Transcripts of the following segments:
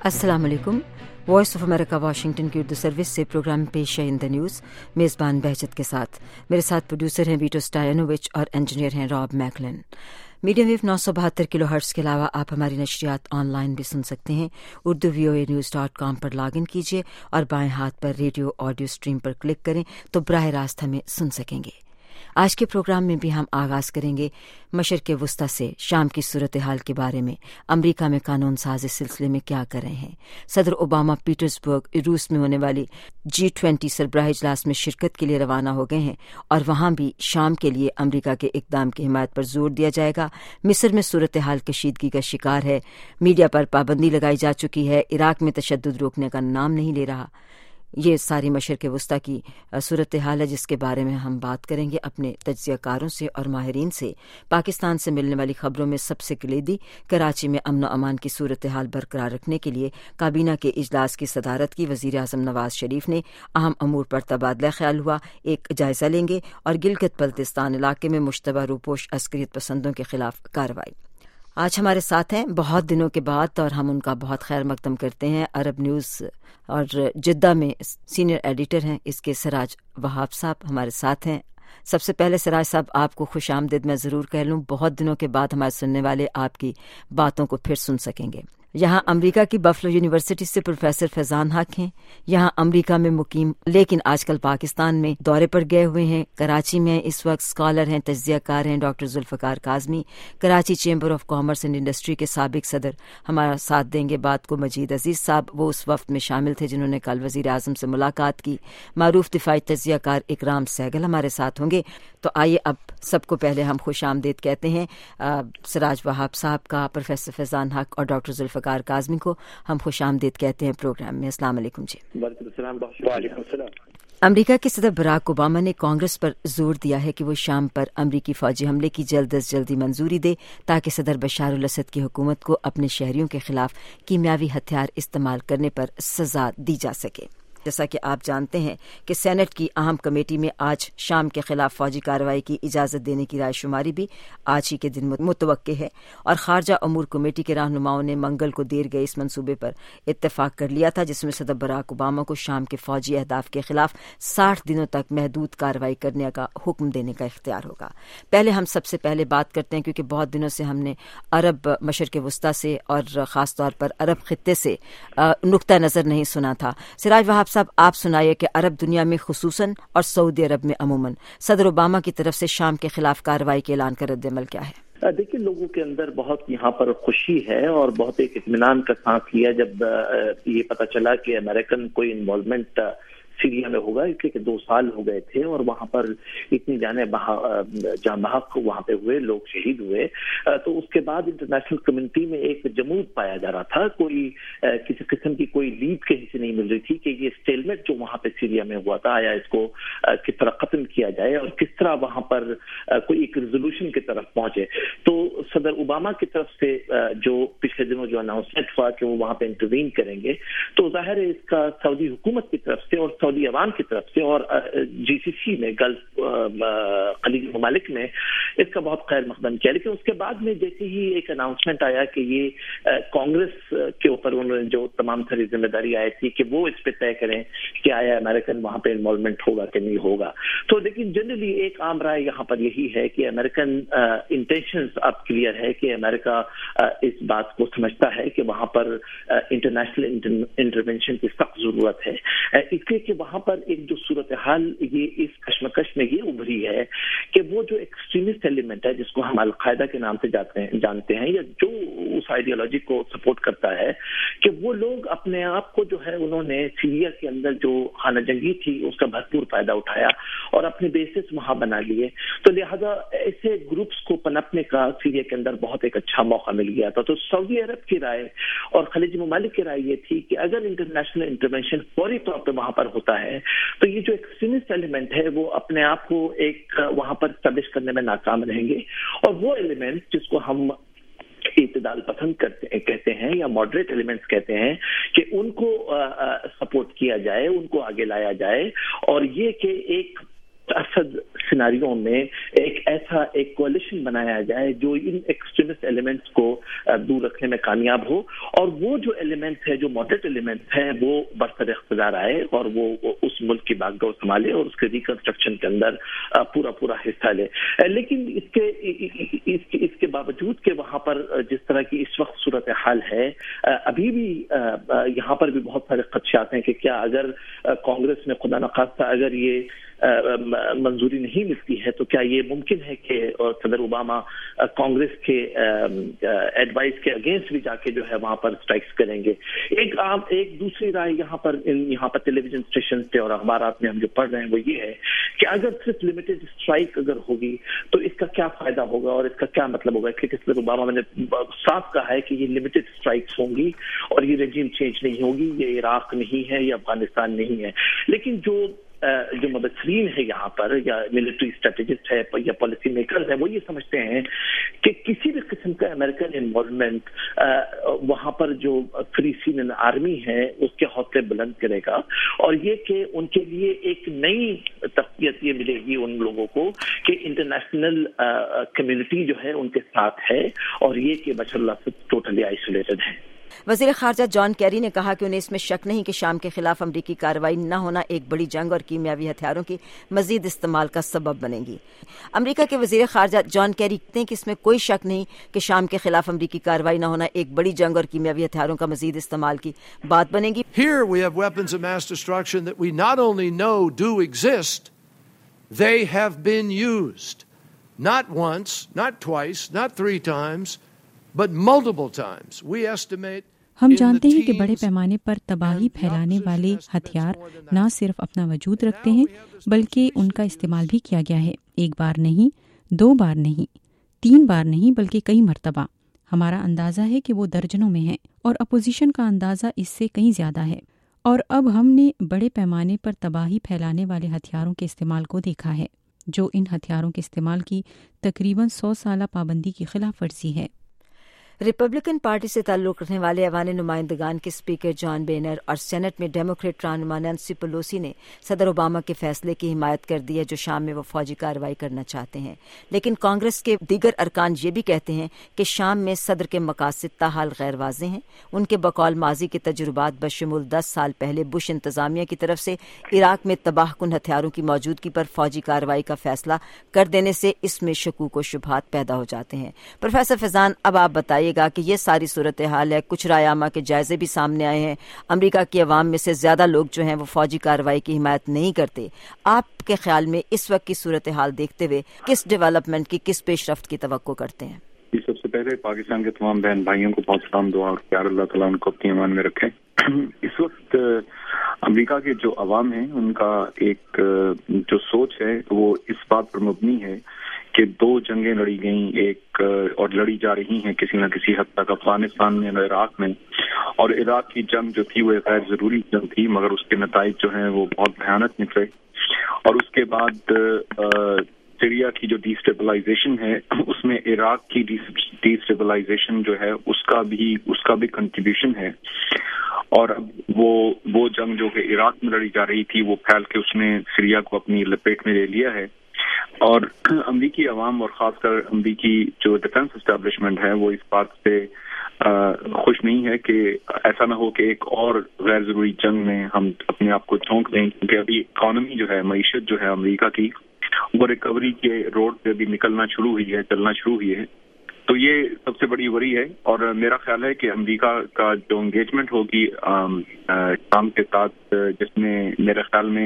अस्सलाम वालेकुम। Voice of America Washington की उर्दू सर्विस से प्रोग्राम पेश है इन द न्यूज़, मेज़बान बहजत के साथ। मेरे साथ प्रोड्यूसर हैं वीटो स्टायनोविच और इंजीनियर हैं Rob McLean. Medium wave 972 kilohertz के अलावा आप हमारी नशरियात ऑनलाइन भी सुन सकते हैं। उर्दू voanews.com पर लॉगिन कीजिए और बाएं हाथ पर रेडियो ऑडियो स्ट्रीम पर क्लिक करें तो बराह रास्त हमें सुन सकेंगे। आज के प्रोग्राम में भी हम आगाज करेंगे मशरिक़ वस्ता से शाम की सूरत हाल के बारे में। अमरीका में कानून साज इस सिलसिले में क्या कर रहे हैं। सदर ओबामा पीटर्सबर्ग रूस में होने वाली G20 सरबराह इजलास में शिरकत के लिए रवाना हो गए हैं और वहां भी शाम के लिए अमरीका के इक़दाम की हिमायत पर जोर दिया जाएगा। मिस्र में सूरत हाल कशीदगी का शिकार है, मीडिया पर पाबंदी लगाई जा चुकी है, इराक में तशद्दुद रोकने का नाम नहीं ले रहा। ये सारी मशरिक़ वस्ता की सूरत हाल है जिसके बारे में हम बात करेंगे अपने तज्ज़ियाकारों से और माहिरीन से। पाकिस्तान से मिलने वाली खबरों में सबसे कलीदी कराची में अमन व अमान की सूरत हाल बरकरार रखने के लिए काबीना के इजलास की सदारत की वज़ीर आज़म नवाज शरीफ ने। अहम अमूर पर तबादला ख्याल हुआ, एक जायज़ा लेंगे और गिलगित बल्तिस्तान इलाके में मुश्तबा रूपोश अस्करियत पसंदों के खिलाफ कार्रवाई। आज हमारे साथ हैं बहुत दिनों के बाद और हम उनका बहुत खैर मकदम करते हैं। अरब न्यूज़ और जिद्दा में सीनियर एडिटर हैं इसके सिराज वहाब साहब हमारे साथ हैं। सबसे पहले सिराज साहब आपको खुश आमदीद मैं ज़रूर कह लूँ। बहुत दिनों के बाद हमारे सुनने वाले आपकी बातों को फिर सुन सकेंगे। यहाँ अमेरिका की बफलो यूनिवर्सिटी से प्रोफेसर फैज़ान हक हैं, यहाँ अमेरिका में मुकीम लेकिन आजकल पाकिस्तान में दौरे पर गए हुए हैं। कराची में इस वक्त स्कॉलर हैं, तज्ज़ियाकार हैं doctor Zulfiqar Kazmi. Karachi chamber of commerce and industry के साबिक सदर हमारा साथ देंगे। बात को मजीद अजीज़ साहब, वो उस वक्त में शामिल थे जिन्होंने कल वज़ीर आज़म से मुलाकात की। मारूफ दिफाई तज्ज़ियाकार इकराम सहगल हमारे साथ होंगे। तो आइए अब सबको पहले हम खुश आमदीद कहते हैं सिराज वहाब साहब का, प्रोफेसर फैज़ान हक और डॉक्टर जुल्फ़िकार काज़मी को हम खुश आमदीद कहते हैं प्रोग्राम में। अस्सलाम वालेकुम जी। अमरीका के सदर बराक ओबामा ने कांग्रेस पर जोर दिया है कि वो शाम पर अमरीकी फौजी हमले की जल्द अज जल्दी मंजूरी दे ताकि सदर बशार अल असद की हुकूमत को अपने शहरियों के खिलाफ कीमियावी हथियार इस्तेमाल करने पर सजा दी जा सके। जैसा कि आप जानते हैं कि सेनेट की अहम कमेटी में आज शाम के खिलाफ फौजी कार्रवाई की इजाज़त देने की रायशुमारी भी आज ही के दिन मुतवक्के है और खारजा अमूर कमेटी के रहनुमाओं ने मंगल को देर गए इस मंसूबे पर इत्तेफाक कर लिया था जिसमें सदर बराक ओबामा को शाम के फौजी अहदाफ के खिलाफ 60 दिनों तक महदूद कार्रवाई करने का हुक्म देने का इख्तियार होगा। पहले हम सबसे पहले बात करते हैं क्योंकि बहुत दिनों से हमने अरब मशरिक़ वस्ता से और ख़ास तौर पर अरब खित्ते से नुक्ता नज़र नहीं सुना था। सिराज वहाब साहब, आप सुनाइए कि अरब दुनिया में खुसूसन और सऊदी अरब में अमूमन सदर ओबामा की तरफ से शाम के खिलाफ कार्रवाई के ऐलान का रद्द-ए-अमल क्या है? देखिए, लोगों के अंदर बहुत यहाँ पर खुशी है और बहुत एक इत्मीनान का सांस लिया जब ये पता चला कि अमेरिकन कोई इन्वॉल्वमेंट सीरिया में होगा, इसलिए कि 2 साल हो गए थे और वहां पर इतनी जान बहक वहां पे हुए, लोग शहीद हुए। तो उसके बाद इंटरनेशनल कम्युनिटी में एक जमूद पाया जा रहा था, कोई किसी किस्म की कोई लीड कहीं से नहीं मिल रही थी कि ये स्टेलमेट जो वहां पे सीरिया में हुआ था आया इसको किस तरह खत्म किया जाए और किस तरह वहां पर कोई एक रेजोल्यूशन की तरफ पहुंचे। तो सदर ओबामा की तरफ से जो पिछले दिनों जो अनाउंसमेंट हुआ कि वो वहां पे इंटरवीन करेंगे, तो जाहिर है इसका सऊदी हुकूमत की तरफ से और सऊदी अवाम की तरफ से और GCC में गल्फ खलीज ममालिक में इसका बहुत खैर मकदम किया। लेकिन उसके बाद में जैसे ही एक अनाउंसमेंट आया कि ये कांग्रेस के ऊपर उन्होंने जो तमाम सारी जिम्मेदारी आई थी कि वो इस पे तय करें कि आया अमेरिकन वहां पे इन्वॉल्वमेंट होगा कि नहीं होगा। तो लेकिन जनरली एक आम राय यहाँ पर यही है कि अमेरिकन इंटेंशंस अब क्लियर है कि अमेरिका इस बात को समझता है कि वहां पर इंटरनेशनल इंटरवेंशन की सख्त जरूरत है, इसलिए कि वहां पर एक जो सूरत हाल ये इस कश्मकश में ये उभरी है कि वो जो एक्सट्रीमिस्ट एलिमेंट है जिसको हम अल-कायदा के नाम से जानते हैं या जो उस आइडियोलॉजी को सपोर्ट करता है कि वो लोग अपने आप को जो है उन्होंने सीरिया के अंदर जो खाना जंगी थी उसका भरपूर फायदा उठाया और अपने बेसिस वहां बना लिए। तो लिहाजा ऐसे ग्रुप्स को पनपने का सीरिया के अंदर बहुत एक अच्छा मौका मिल गया था। तो सऊदी अरब की राय और खलीजी ममालिक की राय ये थी कि अगर इंटरनेशनल इंटरवेंशन फौरी तौर पर वहां पर होता है तो ये जो एक्सट्रीमिस्ट एलिमेंट है वो अपने आप को एक वहां पर स्टैब्लिश करने में नाकाम रहेंगे और वो एलिमेंट जिसको हम इत्तेदाल पसंद कहते हैं या मॉडरेट एलिमेंट्स कहते हैं कि उनको सपोर्ट किया जाए, उनको आगे लाया जाए और ये कि एक असद सिनारियों में एक ऐसा एक कोalition बनाया जाए जो इन एक्सट्रीमिस्ट एलिमेंट्स को दूर रखने में कामयाब हो, और वो जो एलिमेंट्स है, जो मॉडरेट एलिमेंट्स हैं, वो बरसर इख्तियार आए और वो उस मुल्क की बागडोर संभाले और उसके रिकंस्ट्रक्शन के अंदर पूरा हिस्सा ले। लेकिन इसके बावजूद कि वहाँ पर जिस तरह की इस वक्त सूरत हाल है, अभी भी यहाँ पर भी बहुत सारे खदशात हैं कि क्या अगर कांग्रेस में खुदा न खास्ता अगर ये मंजूरी नहीं मिलती है तो क्या ये मुमकिन है कि सदर ओबामा कांग्रेस के एडवाइस के अगेंस्ट भी जाके जो है वहां पर स्ट्राइक्स करेंगे। एक दूसरी राय यहाँ पर टेलीविजन स्टेशन पे और अखबारात में हम जो पढ़ रहे हैं वो ये है कि अगर सिर्फ लिमिटेड स्ट्राइक अगर होगी तो इसका क्या फायदा होगा और इसका क्या मतलब होगा, इसलिए सदर ओबामा ने साफ कहा है कि ये लिमिटेड स्ट्राइक्स होंगी और ये रेजिम चेंज नहीं होगी, ये इराक नहीं है, ये अफगानिस्तान नहीं है। लेकिन जो मुबस्सिरीन है यहाँ पर या मिलिट्री स्ट्रेटेजिस्ट है या पॉलिसी मेकर्स है, वो ये समझते हैं कि किसी भी किस्म का अमेरिकन इन्वॉल्वमेंट वहाँ पर जो फ्री सीनियन आर्मी है उसके हौसले बुलंद करेगा, और ये कि उनके लिए एक नई तक़वियत ये मिलेगी उन लोगों को कि इंटरनेशनल कम्युनिटी जो है उनके साथ है, और ये कि बशर अल-असद टोटली आइसोलेटेड है। वज़ीर ख़ारजा जॉन कैरी ने कहा कि उन्हें इसमें शक नहीं कि शाम के खिलाफ अमरीकी कार्रवाई न होना एक बड़ी जंग और कीमियावी हथियारों की मजीद इस्तेमाल का सबब बनेगी। अमरीका के वज़ीर ख़ारजा जॉन कैरी कहते हैं कि इसमें कोई शक नहीं कि शाम के खिलाफ अमरीकी कार्रवाई न होना एक बड़ी जंग और कीमियावी हथियारों का मजीद इस्तेमाल की बात बनेगी। Here we have weapons of mass destruction that we not only know do exist, they have been used. Not once, not twice, not 3 times, but multiple times. We estimate हम जानते हैं कि बड़े पैमाने पर तबाही फैलाने वाले हथियार न सिर्फ अपना वजूद रखते हैं बल्कि उनका इस्तेमाल भी किया गया है। 1 बार नहीं, 2 बार नहीं, 3 बार नहीं, बल्कि कई मर्तबा। हमारा अंदाजा है कि वो दर्जनों में है और अपोजिशन का अंदाजा इससे कहीं ज्यादा है। और अब हमने बड़े पैमाने पर तबाही फैलाने वाले हथियारों के इस्तेमाल को देखा है, जो इन हथियारों के इस्तेमाल की तकरीबन 100 साला पाबंदी की खिलाफ वर्जी है। रिपब्लिकन पार्टी से ताल्लुक रखने वाले ऐवान नुमाइंदगान के स्पीकर जॉन बोहर और सेनेट में डेमोक्रेट रहनुमा नैंसी पेलोसी ने सदर ओबामा के फैसले की हिमायत कर दी है जो शाम में वो फौजी कार्रवाई करना चाहते हैं। लेकिन कांग्रेस के दीगर अरकान ये भी कहते हैं कि शाम में सदर के मकासद ताहाल गैर वाज़ेह हैं। उनके बकौल माजी के तजुर्बात बशमूल 10 साल पहले बुश इंतजामिया की तरफ से इराक में तबाहकुन हथियारों की मौजूदगी पर फौजी कार्रवाई का फैसला कर देने से इसमें शकूक व शुबहात पैदा हो जाते हैं। प्रोफेसर फैजान, अब आप बताइए कि ये सारी सूरत हाल है, कुछ रायामा के जायजे भी सामने आए हैं, अमेरिका की अवाम में से ज्यादा लोग जो हैं वो फौजी कार्रवाई की हिमायत नहीं करते। आपके ख्याल में इस वक्त की सूरत हाल देखते हुए किस डेवलपमेंट की, किस पेशरफ्त की तवक्को करते हैं? सबसे पहले पाकिस्तान के तमाम बहन भाइयों को बहुत सलाम, दुआ और प्यार, अल्लाह ताला उनको अपनी अमान में रखे। इस वक्त अमेरिका के जो अवाम है उनका एक जो सोच है वो इस बात पर मबनी है कि 2 जंगें लड़ी गई, एक और लड़ी जा रही हैं किसी न किसी हद तक, अफगानिस्तान में और इराक में। और इराक की जंग जो थी वो गैर जरूरी जंग थी, मगर उसके नताइज जो हैं वो बहुत भयानक निकले। और उसके बाद सीरिया की जो डिस्टेबलाइजेशन है उसमें इराक की डिस्टेबलाइजेशन जो है उसका भी कंट्रीब्यूशन है। और अब वो जंग जो कि इराक में लड़ी जा रही थी वो फैल के उसने सीरिया को अपनी लपेट में ले लिया है। और अमरीकी अवाम और खासकर अमरीकी जो डिफेंस एस्टेब्लिशमेंट है वो इस बात से खुश नहीं है कि ऐसा ना हो कि एक और गैर जरूरी जंग में हम अपने आप को झोंक दें, क्योंकि अभी इकोनॉमी जो है, मईशत जो है अमरीका की, वो रिकवरी के रोड पे भी निकलना शुरू हुई है, चलना शुरू हुई है। तो ये सबसे बड़ी वरी है। और मेरा ख्याल है कि अमेरिका का जो एंगेजमेंट होगी शाम के साथ, जिसमें मेरे ख्याल में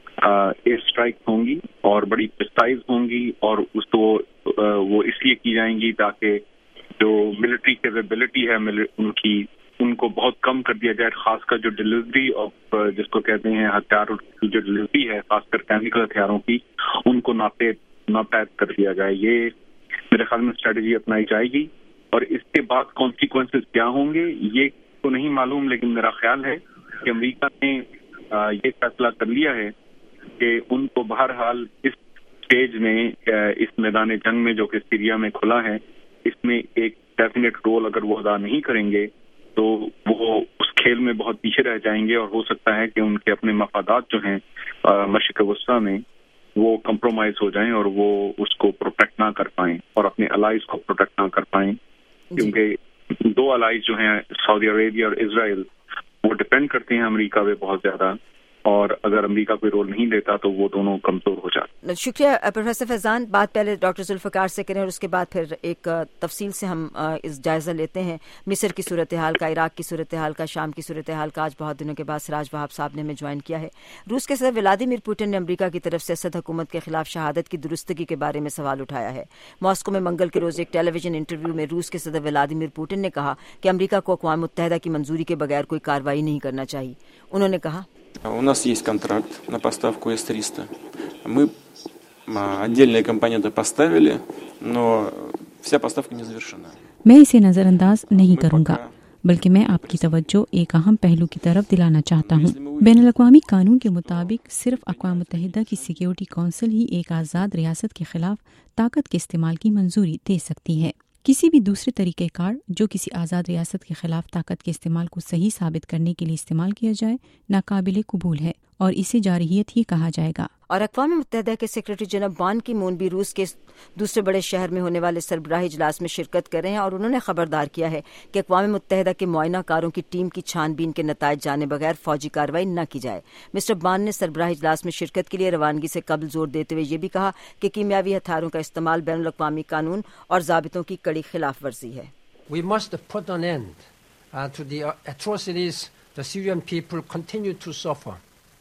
एयर स्ट्राइक होंगी और बड़ी प्रिसाइज होंगी, और उसको वो इसलिए की जाएंगी ताकि जो मिलिट्री कैपेबिलिटी है उनको बहुत कम कर दिया जाए। खासकर जो डिलीवरी ऑफ जिसको कहते हैं हथियारों की जो डिलीवरी है, खासकर केमिकल हथियारों की, उनको नापैद कर दिया जाए। ये मेरे ख्याल में स्ट्रेटेजी अपनाई जाएगी। और इसके बाद कॉन्सिक्वेंसेस क्या होंगे ये तो नहीं मालूम, लेकिन मेरा ख्याल है कि अमेरिका ने ये फैसला कर लिया है कि उनको बहरहाल इस स्टेज में, इस मैदान जंग में जो कि सीरिया में खुला है, इसमें एक डेफिनेट रोल अगर वो अदा नहीं करेंगे तो वो उस खेल में बहुत पीछे रह जाएंगे। और हो सकता है कि उनके अपने मफादात जो हैं मशरिक़ वस्ता में وہ کمپرومائز ہو جائیں اور وہ اس کو پروٹیکٹ نہ کر پائیں اور اپنے الائز کو پروٹیکٹ نہ کر پائیں، کیونکہ دو الائز جو ہیں سعودی عربیہ اور اسرائیل وہ ڈپینڈ کرتے ہیں امریکہ پہ بہت زیادہ، اور اگر امریکہ کوئی رول نہیں دیتا تو وہ دونوں کمزور ہو جاتے۔ شکریہ پروفیسر فیضان۔ بات پہلے ڈاکٹر ذوالفقار سے کریں اور اس کے بعد پھر ایک تفصیل سے ہم اس جائزہ لیتے ہیں مصر کی صورتحال کا، عراق کی صورتحال کا، شام کی صورتحال کا۔ آج بہت دنوں کے بعد سراج وہاب صاحب نے ہمیں جوائن کیا ہے۔ روس کے صدر ولادیمیر پوٹن نے امریکہ کی طرف سے اسد حکومت کے خلاف شہادت کی درستگی کے بارے میں سوال اٹھایا ہے۔ ماسکو میں منگل کے روز ایک ٹیلی ویژن انٹرویو میں روس کے صدر ولادیمیر پوٹن نے کہا کہ امریکہ کو اقوام متحدہ کی منظوری کے بغیر کوئی کارروائی نہیں کرنا چاہیے۔ انہوں نے کہا У нас есть контракт на поставку С-300. Мы отдельные компоненты поставили, но вся поставка не завершена. میں اسے نظر انداز نہیں کروں گا، بلکہ میں آپ کی توجہ ایک اہم پہلو کی طرف دلانا چاہتا ہوں۔ بین الاقوامی قانون کے مطابق صرف اقوام متحدہ کی سیکیورٹی کونسل ہی ایک آزاد ریاست کے خلاف طاقت کے استعمال کی منظوری دے سکتی ہے۔ کسی بھی دوسرے طریقہ کار جو کسی آزاد ریاست کے خلاف طاقت کے استعمال کو صحیح ثابت کرنے کے لیے استعمال کیا جائے ناقابل قبول ہے اور اسے جارحیت ہی کہا جائے گا۔ اور اقوام متحدہ کے سیکرٹری جنرل بان کی مون بھی روس کے دوسرے بڑے شہر میں ہونے والے سربراہی اجلاس میں شرکت کر رہے ہیں اور انہوں نے خبردار کیا ہے کہ اقوام متحدہ کے معائنہ کاروں کی ٹیم کی چھان بین کے نتائج جانے بغیر فوجی کارروائی نہ کی جائے۔ مسٹر بان نے سربراہی اجلاس میں شرکت کے لیے روانگی سے قبل زور دیتے ہوئے یہ بھی کہا کہ کیمیاوی ہتھیاروں کا استعمال بین الاقوامی قانون اور ضابطوں کی کڑی خلاف ورزی ہے۔ We must put an end to the atrocities the Syrian people continue to suffer.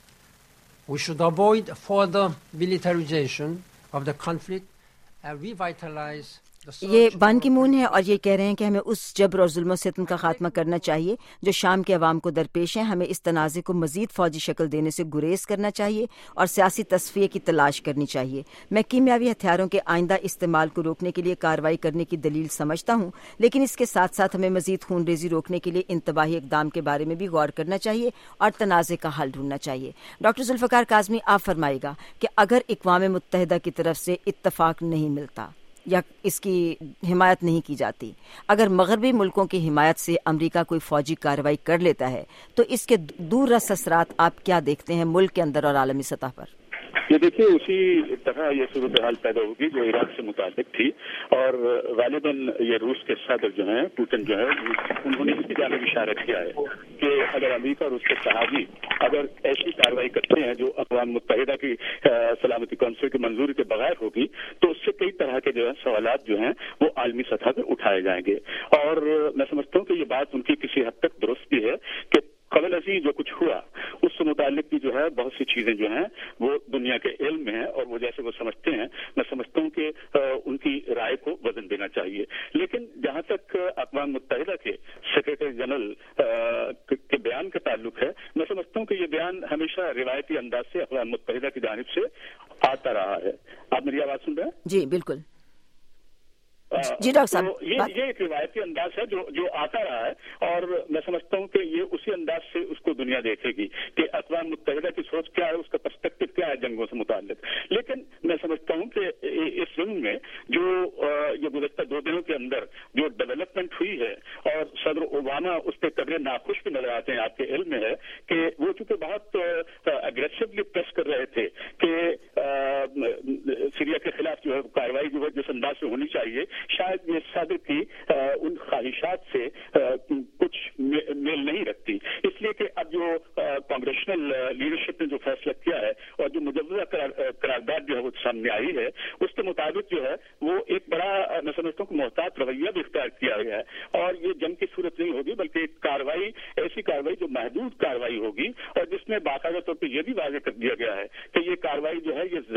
We should avoid further militarization of the conflict and revitalize یہ بان کی مون ہے اور یہ کہہ رہے ہیں کہ ہمیں اس جبر اور ظلم و ستم کا خاتمہ کرنا چاہیے جو شام کے عوام کو درپیش ہیں۔ ہمیں اس تنازع کو مزید فوجی شکل دینے سے گریز کرنا چاہیے اور سیاسی تصفیے کی تلاش کرنی چاہیے۔ میں کیمیاوی ہتھیاروں کے آئندہ استعمال کو روکنے کے لیے کارروائی کرنے کی دلیل سمجھتا ہوں، لیکن اس کے ساتھ ساتھ ہمیں مزید خون ریزی روکنے کے لیے انتباہی اقدام کے بارے میں بھی غور کرنا چاہیے اور تنازع کا حل ڈھونڈنا چاہیے۔ ڈاکٹر ذوالفقار کاظمی، آپ فرمائے گا کہ اگر اقوام متحدہ کی طرف سے اتفاق نہیں ملتا یا اس کی حمایت نہیں کی جاتی، اگر مغربی ملکوں کی حمایت سے امریکہ کوئی فوجی کارروائی کر لیتا ہے تو اس کے دور رس اثرات آپ کیا دیکھتے ہیں ملک کے اندر اور عالمی سطح پر؟ یہ دیکھیے اسی طرح یہ صورتحال پیدا ہوگی جو عراق سے متعلق تھی، اور غالباً یہ روس کے صدر جو ہیں پوٹن جو ہے انہوں نے اس کی جانب اشارہ کیا ہے کہ اگر امریکہ اور اس کے صحافی اگر ایسی کارروائی کرتے ہیں جو اقوام متحدہ کی سلامتی کونسل کی منظوری کے بغیر ہوگی تو اس سے کئی طرح کے جو ہے سوالات جو ہیں وہ عالمی سطح پہ اٹھائے جائیں گے۔ اور میں سمجھتا ہوں کہ یہ بات ان کی کسی حد تک درست بھی ہے کہ قبل ازیں جو کچھ ہوا اس سے متعلق بھی جو ہے بہت سی چیزیں جو ہیں وہ دنیا کے علم میں ہیں اور وہ جیسے وہ سمجھتے ہیں، میں سمجھتا ہوں کہ ان کی رائے کو وزن دینا چاہیے۔ لیکن جہاں تک اقوام متحدہ کے سیکرٹری جنرل کے بیان کا تعلق ہے، میں سمجھتا ہوں کہ یہ بیان ہمیشہ روایتی انداز سے اقوام متحدہ کی جانب سے آتا رہا ہے۔ آپ میری آواز سن رہے ہیں؟ جی بالکل جی ڈاکٹر صاحب، یہ ایک روایتی انداز ہے جو آتا رہا ہے، اور میں سمجھتا ہوں کہ یہ اسی انداز سے اس کو دنیا دیکھے گی کہ اقوام متحدہ کی سوچ کیا ہے، اس کا پرسپیکٹو کیا ہے جنگوں سے متعلق۔ لیکن میں سمجھتا ہوں کہ اس فلم میں جو یہ گزشتہ 2 دنوں کے اندر جو ڈیولپمنٹ ہوئی ہے اور صدر اوباما اس پہ قدرے ناخوش بھی نظر آتے ہیں، آپ کے علم میں ہے کہ وہ چونکہ بہت اگریسولی پریس کر رہے تھے کہ سیریا کے خلاف جو ہے کارروائی جو ہے جس انداز سے ہونی چاہیے، شاید یہ صدر کی ان خواہشات سے کچھ میل نہیں رکھتی، اس لیے کہ اب جو کانگریشنل لیڈرشپ نے جو فیصلہ کیا ہے اور جو مجوزہ قرارداد جو ہے وہ سامنے آئی ہے اس کے مطابق جو ہے وہ ایک بڑا میں سمجھتا ہوں کہ محتاط رویہ بھی اختیار کیا گیا ہے، اور یہ جنگ کی صورت نہیں ہوگی بلکہ ایک کارروائی، ایسی کارروائی جو محدود کارروائی ہوگی اور جس میں باقاعدہ طور پہ یہ بھی واضح کر دیا گیا ہے کہ یہ کارروائی جو ہے یہ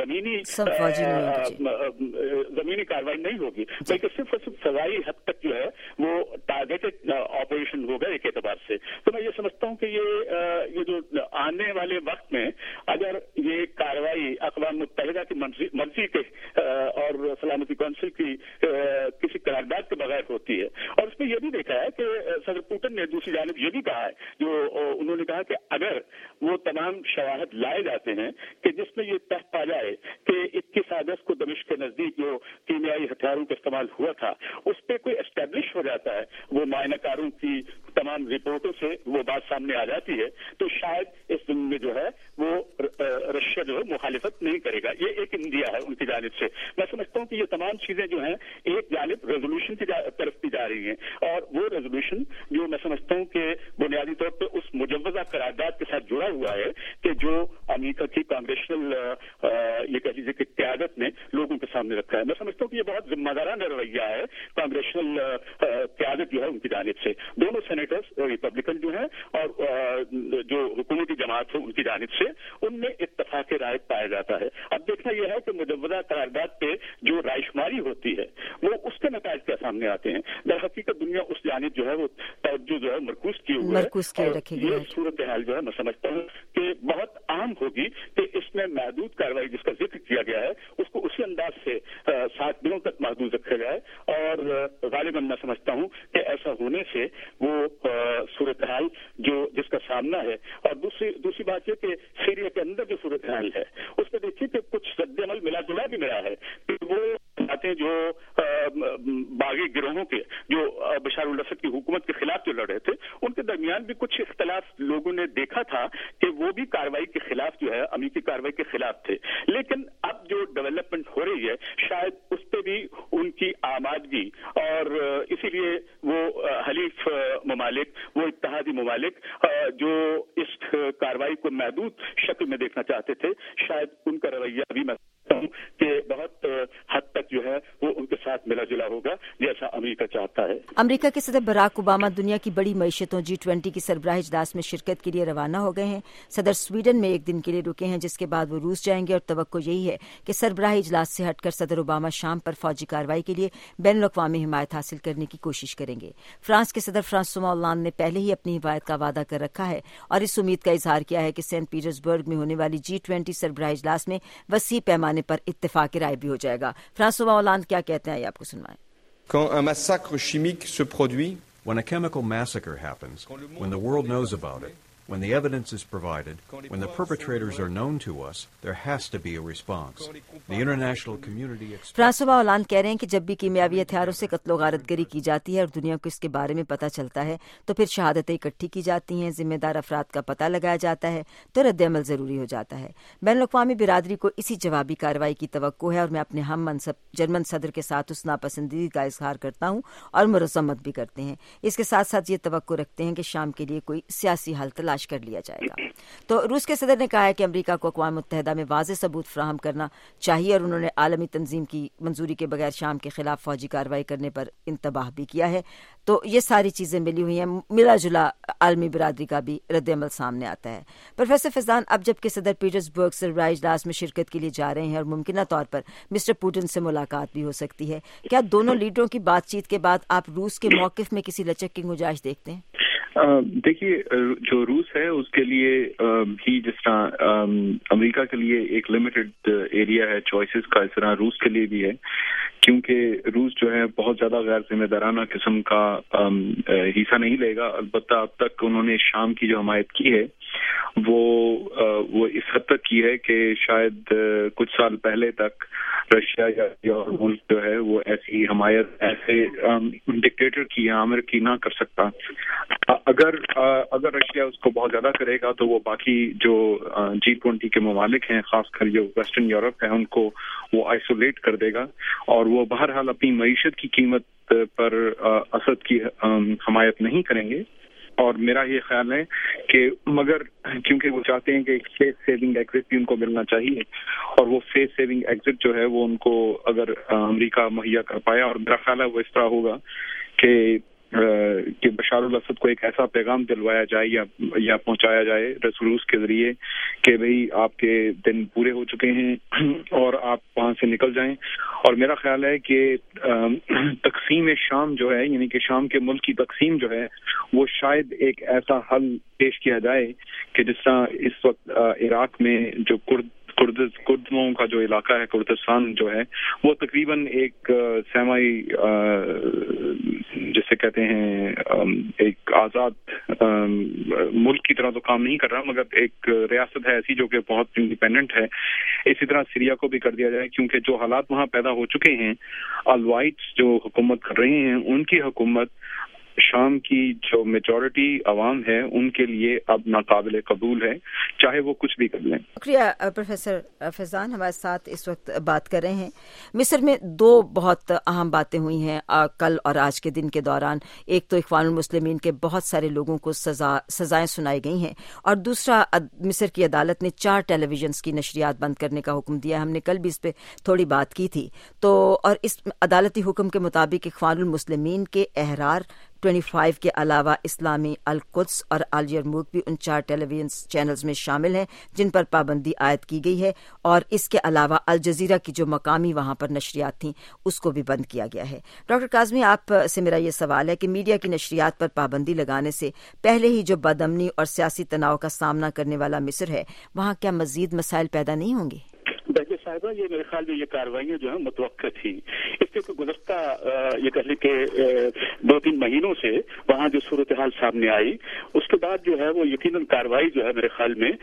زمینی کارروائی نہیں ہوگی بلکہ صرف اور صرف فضائی حد تک جو ہے وہ ٹارگیٹڈ آپریشن ہوگا ایک اعتبار سے۔ تو میں یہ سمجھتا ہوں کہ یہ جو آنے والے وقت میں اگر یہ کارروائی اقوام متحدہ کی مرضی کے اور سلامتی کونسل کی کسی قرارداد کے بغیر ہوتی ہے، اور اس میں یہ بھی دیکھا ہے کہ صدر پوٹن نے دوسری جانب یہ بھی کہا ہے، جو انہوں نے کہا کہ اگر وہ تمام شواہد لائے جاتے ہیں کہ جس میں یہ طے پا جائے کہ 21 اگست کو دمشق کے نزدیک جو کیمیائی ہتھیاروں کا استعمال ہوا تھا اس پہ کوئی اسٹیبلش ہو جاتا ہے، وہ معائنہ کاروں کی तमाम रिपोर्टों से वो बात सामने आ जाती है, तो शायद इस फिल्म में जो है वो रशिया जो है मुखालिफत नहीं करेगा। ये एक इंडिया है उनकी जानिब से। मैं समझता हूँ कि ये तमाम चीजें जो हैं एक जानिब रेजोल्यूशन की तरफ भी जा रही हैं, और वो रेजोल्यूशन जो मैं समझता हूँ कि बुनियादी तौर पर उस मुजव्वजा करारदाद के साथ जुड़ा हुआ है कि जो अमेरिका की कांग्रेशनल ये कह लीजिए कि क्यादत ने लोगों के सामने रखा है। मैं समझता हूँ कि ये बहुत जिम्मेदाराना रवैया है कांग्रेशनल क्यादत जो है उनकी जानिब से। दोनों सेनेटर्स रिपब्लिकन जो है और जो हुकूमती जमात है उनकी जानिब से, उनमें इत्तफाक राय पाया जाता है। अब देखना यह है कि मुजव्वजा करारदाद पे जो रायशुमारी होती है वो उसके नताइज क्या सामने आते हैं। दर हकीकत दुनिया उस जानिब जो है वो तवज्जो जो है मरकूज किए हुए है। ये सूरत हाल जो है मैं समझता हूँ कि बहुत अहम होगी कि इसमें महदूद कार्रवाई जिसका जिक्र किया गया है उसको उसी अंदाज से 7 दिनों तक महदूद रखा जाए, और गालिबन मैं समझता हूँ कि ऐसा होने से वो सूरत हाल जो जिसका सामना है। और दूसरी बात ये कि सीरिया के अंदर जो सूरत हाल है उस पर देखिए कि कुछ रद्द-ए-अमल मिला जुला भी मिला है कि वो बातें जो बागी गिरोहों के जो बशार उल असद की हुकूमत के खिलाफ जो लड़ रहे थे उनके दरमियान भी कुछ इख्तलाफ लोगों ने देखा था कि वो भी कार्रवाई के खिलाफ जो है अमेरिकी कार्रवाई के खिलाफ थे। लेकिन अब जो डेवलपमेंट हो रही है शायद उस पर भी उनकी आमादगी, और इसीलिए वो हलीफ ममालिक, वो इत्तेहादी ममालिक जो इस कार्रवाई को महदूद शक्ल में देखना चाहते थे, शायद उनका रवैया भी मैं कि बहुत हद तक जो है वो उनके साथ मिला जुला होगा जैसा अमेरिका चाहता है। अमेरिका के सदर बराक ओबामा दुनिया की बड़ी मईशतों G20 की सरबराह इजलास में शिरकत के लिए रवाना हो गए हैं। सदर स्वीडन में एक दिन के लिए रुके हैं, जिसके बाद वो रूस जाएंगे, और तवक्को यही है कि सरबराह इजलास से हटकर सदर ओबामा शाम पर फौजी कार्रवाई के लिए बैनुल-अक़वामी हिमायत हासिल करने की कोशिश करेंगे। फ्रांस के सदर फ्रांसोआ होलांद ने पहले ही अपनी हिमायत का वादा कर रखा है और इस उम्मीद का इजहार किया है कि सेंट पीटर्सबर्ग में होने वाली G20 सरबराह इजलास में वसी पैमाने पर इत्तेफाक राय भी हो जाएगा। फ्रांसोआ होलांद क्या कहते हैं, ये आपको सुनवाएं। Quand un massacre chimique se produit, when a chemical massacre happens, when the world knows about it, when the evidence is provided, when the perpetrators are known to us, there has to be a response. The international community expects... फ्रांसोआ Hollande कह रहे हैं कि जब भी कीमियावी हथियारों से कत्लो गारतगरी की जाती है और दुनिया को इसके बारे में पता चलता है तो फिर शहादतें इकट्ठी की जाती हैं, जिम्मेदार अफराद का पता लगाया जाता है, तो रद्द-ए-अमल जरूरी हो जाता है। बैनुल-अक़वामी बिरादरी को इसी जवाबी कार्रवाई की तवक्को है और मैं अपने हम मनसब जर्मन सदर के साथ उस नापसंदीदगी का इजहार करता हूँ और मुरम्मत भी करते हैं। इसके साथ साथ ये तवक्को रखते हैं कि शाम के लिए कोई सियासी हल तलाश कर लिया जाएगा। तो रूस के सदर ने कहा है कि अमेरिका को अक़वाम मुत्तहिदा में वाज़ेह सबूत फराहम करना चाहिए और उन्होंने आलमी तंजीम की मंजूरी के बगैर शाम के खिलाफ फौजी कार्रवाई करने पर इंतबाह भी किया है। तो ये सारी चीज़ें मिली हुई हैं, मिला जुला आलमी बिरादरी का भी रद्द-ए-अमल सामने आता है। प्रोफेसर फैज़ान, अब जबकि सदर पीटर्सबर्ग सरबराह इजलास में शिरकत के लिए जा रहे हैं और मुमकिना तौर पर मिस्टर पुतिन से मुलाकात भी हो सकती है, क्या दोनों लीडरों की बातचीत के बाद आप रूस के मौक़िफ़ में किसी लचक की गुंजाइश देखते हैं? देखिए, जो रूस है उसके लिए भी जिस तरह अमेरिका के लिए एक लिमिटेड एरिया है चॉइसेस का, इस तरह रूस के लिए भी है, क्योंकि रूस जो है बहुत ज्यादा गैर जिम्मेदाराना किस्म का हिस्सा नहीं लेगा। अलबत्ता अब तक उन्होंने शाम की जो हमायत की है वो इस हद तक की है कि शायद कुछ साल पहले तक रशिया या और मुल्क जो है वो ऐसी हमायत ऐसे डिक्टेटर की या आमिर की ना कर सकता। अगर रशिया उसको बहुत ज्यादा करेगा तो वो बाकी जो G20 के ममालिक हैं, खासकर जो वेस्टर्न यूरोप है, उनको वो आइसोलेट कर देगा और वो बहरहाल अपनी मईशत की कीमत पर असद की हमायत नहीं करेंगे। और मेरा ये ख्याल है कि मगर क्योंकि वो चाहते हैं कि एक फेस सेविंग एग्जिट भी उनको मिलना चाहिए और वो फेस सेविंग एग्जिट जो है वो उनको अगर अमेरिका मुहैया कर पाया, और मेरा ख्याल है वो इस तरह होगा कि बशार उल असद को एक ऐसा पैगाम दिलवाया जाए या पहुंचाया जाए रूस के जरिए कि भाई आपके दिन पूरे हो चुके हैं और आप वहां से निकल जाएं। और मेरा ख्याल है कि तकसीम शाम जो है, यानी कि शाम के मुल्क की तकसीम जो है, वो शायद एक ऐसा हल पेश किया जाए कि जिस तरह इस वक्त इराक में जो कुर्दों का जो इलाका है, कुर्दिस्तान जो है, वो तकरीबन एक सेमाई जिसे कहते हैं एक आज़ाद मुल्क की तरह तो काम नहीं कर रहा, मगर एक रियासत है ऐसी जो कि बहुत इंडिपेंडेंट है। इसी तरह सीरिया को भी कर दिया जाए, क्योंकि जो हालात वहाँ पैदा हो चुके हैं, अलवाइट्स जो हुकूमत कर रहे हैं, उनकी हुकूमत شام کی جو میجورٹی عوام ہے ان کے لیے اب ناقابل قبول ہے، چاہے وہ کچھ بھی کر لیں۔ شکریہ پروفیسر فیضان، ہمارے ساتھ اس وقت بات کر رہے ہیں۔ مصر میں دو بہت اہم باتیں ہوئی ہیں کل اور آج کے دن کے دوران۔ ایک تو اخوان المسلمین کے بہت سارے لوگوں کو سزائیں سنائی گئی ہیں، اور دوسرا مصر کی عدالت نے 4 ٹیلی ویژنز کی نشریات بند کرنے کا حکم دیا۔ ہم نے کل بھی اس پہ تھوڑی بات کی تھی، تو اور اس عدالتی حکم کے مطابق اخوان المسلمین کے احرار 25 کے علاوہ اسلامی القدس اور الیرموک بھی ان 4 ٹیلی ویژن چینلز میں شامل ہیں جن پر پابندی عائد کی گئی ہے، اور اس کے علاوہ الجزیرہ کی جو مقامی وہاں پر نشریات تھیں اس کو بھی بند کیا گیا ہے۔ ڈاکٹر کاظمی، آپ سے میرا یہ سوال ہے کہ میڈیا کی نشریات پر پابندی لگانے سے پہلے ہی جو بدامنی اور سیاسی تناؤ کا سامنا کرنے والا مصر ہے، وہاں کیا مزید مسائل پیدا نہیں ہوں گے؟ بہجت صاحبہ، یہ میرے خیال میں یہ کارروائیاں جو ہیں متوقع تھی، اس کے گزشتہ یہ کہہ لیں کہ 2-3 مہینوں سے وہاں جو صورتحال سامنے آئی، اس کے بعد جو ہے وہ یقیناً کارروائی جو ہے میرے خیال میں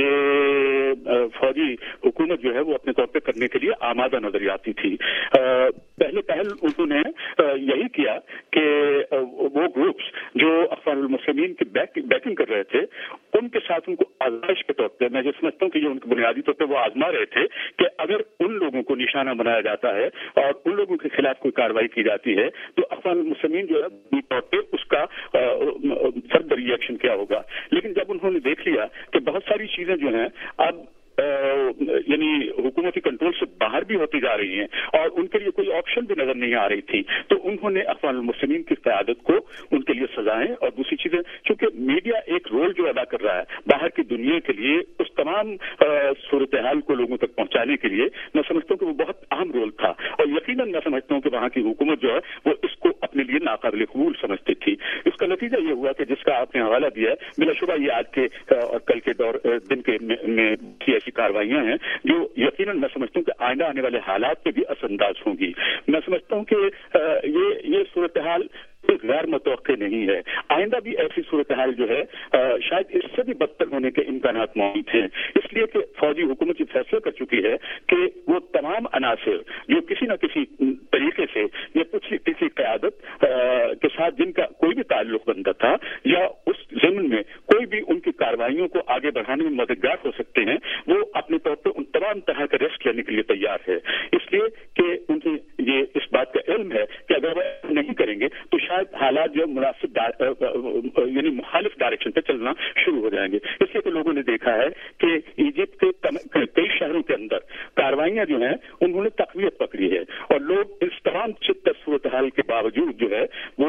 یہ فوجی حکومت جو ہے وہ اپنے طور پہ کرنے کے لیے آمادہ نظر آتی تھی۔ پہل انہوں نے یہی کیا کہ وہ گروپس جو اخوان المسلمین کی بیکنگ کر رہے تھے ان کے ساتھ ان کو آزمائش کے طور پہ، میں جو سمجھتا ہوں کہ جو ان کے بنیادی طور پہ وہ آزما رہے تھے کہ اگر ان لوگوں کو نشانہ بنایا جاتا ہے اور ان لوگوں کے خلاف کوئی کارروائی کی جاتی ہے تو اخوان المسلمین جو ہے طور پہ اس کا فردر ریئیکشن کیا ہوگا۔ لیکن جب انہوں نے دیکھ لیا کہ بہت ساری چیزیں جو ہیں اب یعنی حکومتی کنٹرول سے باہر بھی ہوتی جا رہی ہیں اور ان کے لیے کوئی آپشن بھی نظر نہیں آ رہی تھی، تو انہوں نے اخوان المسلمین کی قیادت کو ان کے لیے سزائیں اور دوسری چیزیں، چونکہ میڈیا ایک رول جو ادا کر رہا ہے باہر کی دنیا کے لیے اس تمام صورتحال کو لوگوں تک پہنچانے کے لیے، میں سمجھتا ہوں کہ وہ بہت اہم رول تھا، اور یقیناً میں سمجھتا ہوں کہ وہاں کی حکومت جو ہے وہ اس کو اپنے لیے ناقابل قبول سمجھتی تھی۔ اس کا نتیجہ یہ ہوا کہ جس کا آپ نے حوالہ دیا ہے، بلا شبہ یہ آج کے اور کل کے دن کے میں ایسی کارروائیاں ہیں جو یقیناً میں سمجھتا ہوں کہ آئندہ آنے والے حالات پہ بھی اثر انداز ہوں گی۔ میں سمجھتا ہوں کہ یہ صورتحال غیر متوقع نہیں ہے، آئندہ بھی ایسی صورتحال جو ہے شاید اس سے بھی بدتر ہونے کے امکانات موجود ہیں، اس لیے کہ فوجی حکومت یہ فیصلہ کر چکی ہے کہ وہ تمام عناصر جو کسی نہ کسی طریقے سے یا کسی قیادت کے ساتھ جن کا کوئی بھی تعلق بنتا تھا یا اس ضمن میں کوئی بھی ان کی کارروائیوں کو آگے بڑھانے میں مددگار ہو سکتے ہیں، وہ اپنے طور پر ان تمام طرح کا رسک لینے کے لیے تیار ہے، اس لیے کہ انہیں یہ اس بات کا علم ہے کہ اگر وہ نہیں کریں گے تو شاید حالات جو مناسب یعنی مخالف ڈائریکشن پہ چلنا شروع ہو جائیں گے۔ اس لیے کہ لوگوں نے دیکھا ہے کہ ایجپٹ کے کئی شہروں کے اندر کارروائیاں جو ہیں انہوں نے تقویت پکڑی ہے، اور لوگ اس تمام شدید صورتحال کے باوجود جو ہے وہ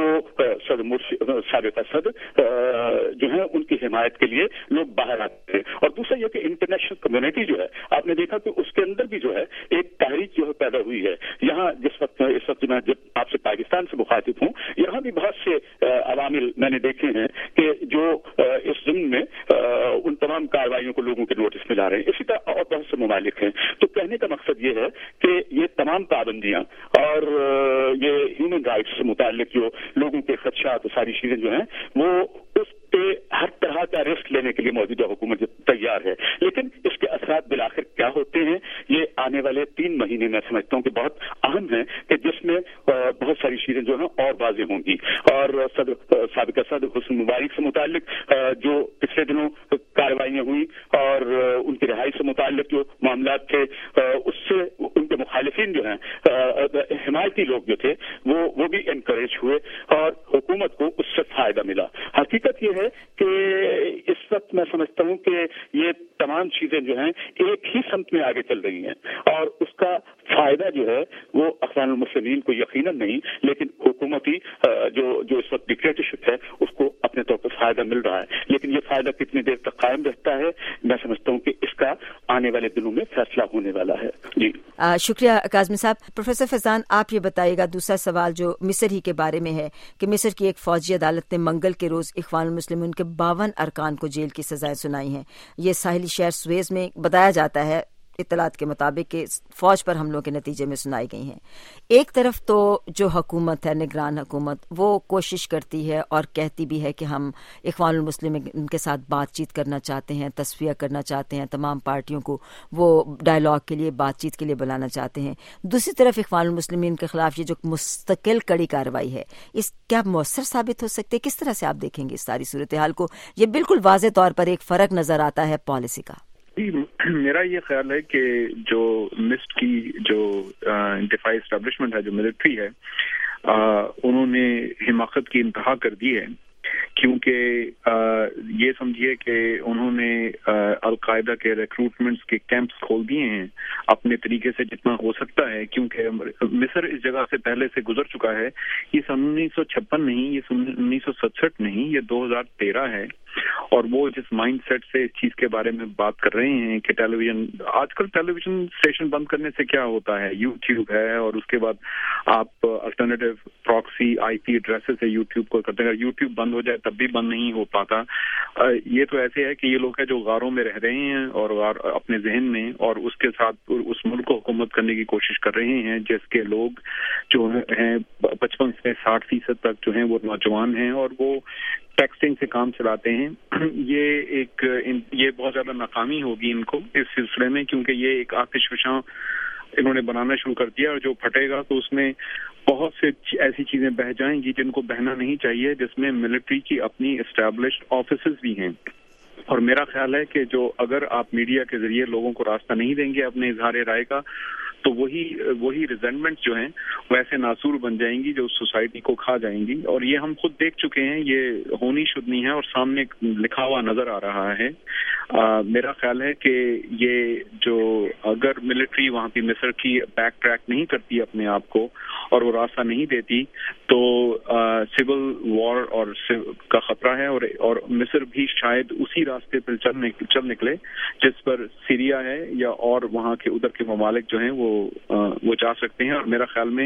سابقہ صدر جو ہے ان کی حمایت کے لیے لوگ باہر آتے ہیں۔ اور دوسرا یہ کہ انٹرنیشنل کمیونٹی جو ہے آپ نے دیکھا کہ اس کے اندر بھی جو ہے ایک تحریک جو ہے پیدا ہوئی ہے۔ یہاں اس وقت میں جب آپ سے پاکستان سے مخاطب ہوں، یہاں بھی بہت سے عوامل میں نے دیکھے ہیں کہ جو اس ضمن میں ان تمام کارروائیوں کو لوگوں کے نوٹس میں لا رہے ہیں، اسی طرح اور بہت سے ممالک ہیں۔ تو کہنے کا مقصد یہ ہے کہ یہ تمام پابندیاں اور یہ ہیومن رائٹس سے متعلق جو لوگوں کے خدشات ساری چیزیں جو ہیں وہ اس پہ ہر طرح کا رسک لینے کے لیے موجودہ حکومت تیار ہے، لیکن اس کے اثرات بالآخر کیا ہوتے ہیں یہ آنے والے 3 مہینے میں سمجھتا ہوں کہ بہت اہم ہیں، کہ جس میں بہت ساری چیزیں جو ہیں اور واضح ہوں گی۔ اور سابقہ صدر حسنی مبارک سے متعلق جو پچھلے دنوں کارروائیاں ہوئی اور ان کی رہائی سے متعلق جو معاملات تھے، اس سے ان کے مخالفین جو ہیں حمایتی لوگ جو تھے وہ بھی انکریج ہوئے اور حکومت کو اس سے فائدہ ملا۔ حقیقت یہ ہے کہ اس وقت میں سمجھتا ہوں کہ یہ تمام چیزیں جو ہیں ایک ہی سمت میں آگے چل رہی ہیں، اور اس کا فائدہ جو ہے وہ اخوان المسلمین کو یقیناً نہیں، لیکن حکومتی جو اس وقت ڈکٹیٹرشپ ہے اس کو اپنے طور پر فائدہ مل رہا ہے، لیکن یہ فائدہ کتنی دیر تک قائم رہتا ہے میں سمجھتا ہوں کہ اس کا آنے والے دنوں میں فیصلہ ہونے والا ہے۔ جی شکریہ کاظمی صاحب۔ پروفیسر فیضان، آپ یہ بتائیے گا، دوسرا سوال جو مصر ہی کے بارے میں ہے کہ مصر کی ایک فوجی عدالت نے منگل کے روز اخوان المسلمین کے 52 ارکان کو جیل کی سزائیں سنائی ہیں۔ یہ ساحلی شہر سویز میں بتایا جاتا ہے اطلاعات کے مطابق کہ فوج پر حملوں کے نتیجے میں سنائی گئی ہیں. ایک طرف تو جو حکومت ہے، نگران حکومت، وہ کوشش کرتی ہے اور کہتی بھی ہے کہ ہم اخوان المسلمین کے ساتھ بات چیت کرنا چاہتے ہیں، تصفیہ کرنا چاہتے ہیں، تمام پارٹیوں کو وہ ڈائلاگ کے لیے، بات چیت کے لیے بلانا چاہتے ہیں. دوسری طرف اخوان المسلمین کے خلاف یہ جو مستقل کڑی کارروائی ہے، اس کیا مؤثر ثابت ہو سکتے؟ کس طرح سے آپ دیکھیں گے اس ساری صورتحال کو؟ یہ بالکل واضح طور پر ایک فرق نظر آتا ہے پالیسی کا. جی، میرا یہ خیال ہے کہ جو مسٹ کی جو دفاعی اسٹیبلشمنٹ ہے، جو ملٹری ہے، انہوں نے حماقت کی انتہا کر دی ہے، کیونکہ یہ سمجھیے کہ انہوں نے القاعدہ کے ریکروٹمنٹس کے کیمپس کھول دیے ہیں اپنے طریقے سے جتنا ہو سکتا ہے، کیونکہ مصر اس جگہ سے پہلے سے گزر چکا ہے. یہ سن 1956 نہیں، یہ سن 1967 نہیں، یہ 2013 ہے. اور وہ جس مائنڈ سیٹ سے اس چیز کے بارے میں بات کر رہے ہیں کہ آج کل ٹیلی ویژن اسٹیشن بند کرنے سے کیا ہوتا ہے، یوٹیوب ہے، اور اس کے بعد آپ alternative proxy I P addresses سے یوٹیوب کو کرتے ہیں. اگر یوٹیوب بند ہو جائے تب بھی بند نہیں ہو پاتا. یہ تو ایسے ہے کہ یہ لوگ ہیں جو غاروں میں رہ رہے ہیں اور اپنے ذہن میں، اور اس کے ساتھ اس ملک کو حکومت کرنے کی کوشش کر رہے ہیں، جس کے لوگ جو ہیں 55 سے 60% تک جو ہیں وہ نوجوان ہیں، اور وہ ٹیکسٹنگ سے کام چلاتے ہیں. یہ بہت زیادہ ناکامی ہوگی ان کو اس سلسلے میں، کیونکہ یہ ایک آتش فشاں انہوں نے بنانا شروع کر دیا، اور جو پھٹے گا تو اس میں بہت سے ایسی چیزیں بہہ جائیں گی جن کو بہنا نہیں چاہیے، جس میں ملٹری کی اپنی اسٹیبلشڈ آفیسز بھی ہیں. اور میرا خیال ہے کہ جو اگر آپ میڈیا کے ذریعے لوگوں کو راستہ نہیں دیں گے اپنے اظہار رائے کا، تو وہی ریزنٹمنٹ جو ہیں وہ ایسے ناسور بن جائیں گی جو سوسائٹی کو کھا جائیں گی. اور یہ ہم خود دیکھ چکے ہیں، یہ ہونی شدنی ہے اور سامنے لکھا ہوا نظر آ رہا ہے. میرا خیال ہے کہ یہ جو اگر ملٹری وہاں پہ مصر کی بیک ٹریک نہیں کرتی اپنے آپ کو اور وہ راستہ نہیں دیتی، تو سول وار اور کا خطرہ ہے، اور مصر بھی شاید اسی راستے پر چل نکلے جس پر سیریا ہے یا اور وہاں کے ادھر کے ممالک جو ہیں وہ جا سکتے ہیں. اور میرا خیال میں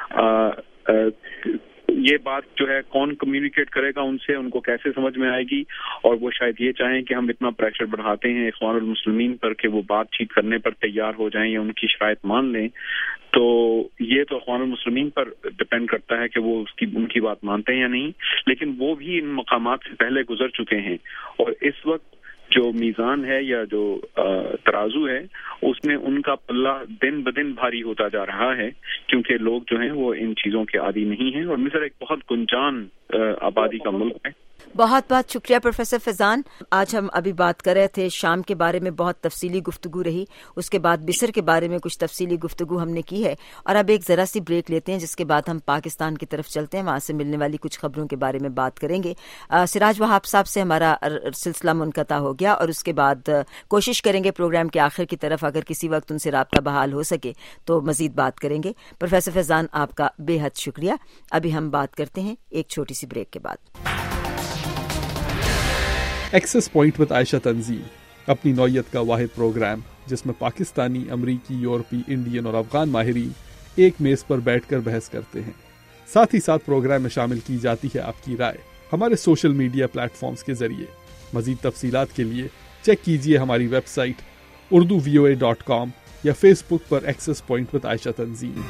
یہ بات جو ہے کون کمیونیکیٹ کرے گا ان سے، ان کو کیسے سمجھ میں آئے گی، اور وہ شاید یہ چاہیں کہ ہم اتنا پریشر بڑھاتے ہیں اخوان المسلمین پر کہ وہ بات چیت کرنے پر تیار ہو جائیں یا ان کی شرائط مان لیں. تو یہ تو اخوان المسلمین پر ڈپینڈ کرتا ہے کہ وہ ان کی بات مانتے ہیں یا نہیں، لیکن وہ بھی ان مقامات سے پہلے گزر چکے ہیں. اور اس وقت جو میزان ہے یا جو ترازو ہے، اس میں ان کا پلہ دن بدن بھاری ہوتا جا رہا ہے، کیونکہ لوگ جو ہیں وہ ان چیزوں کے عادی نہیں ہیں. اور مصر ایک بہت گنجان آبادی کا ملک ہے. بہت بہت شکریہ پروفیسر فیضان. آج ہم ابھی بات کر رہے تھے شام کے بارے میں، بہت تفصیلی گفتگو رہی، اس کے بعد مصر کے بارے میں کچھ تفصیلی گفتگو ہم نے کی ہے، اور اب ایک ذرا سی بریک لیتے ہیں، جس کے بعد ہم پاکستان کی طرف چلتے ہیں، وہاں سے ملنے والی کچھ خبروں کے بارے میں بات کریں گے. سراج وہاب صاحب سے ہمارا سلسلہ منقطع ہو گیا، اور اس کے بعد کوشش کریں گے پروگرام کے آخر کی طرف اگر کسی وقت ان سے رابطہ بحال ہو سکے تو مزید بات کریں گے. پروفیسر فیضان، آپ کا بے حد شکریہ. ابھی ہم بات کرتے ہیں ایک چھوٹی سی بریک کے بعد. ایکسس پوائنٹ وت عائشہ تنظیم اپنی نوعیت کا واحد پروگرام جس میں پاکستانی، امریکی، یورپی، انڈین اور افغان ماہرین ایک میز پر بیٹھ کر بحث کرتے ہیں. ساتھ ہی ساتھ پروگرام میں شامل کی جاتی ہے آپ کی رائے ہمارے سوشل میڈیا پلیٹ فارمز کے ذریعے. مزید تفصیلات کے لیے چیک کیجیے ہماری ویب سائٹ urduvoa.com یا فیس بک پر access point with Ayesha Tanzeem.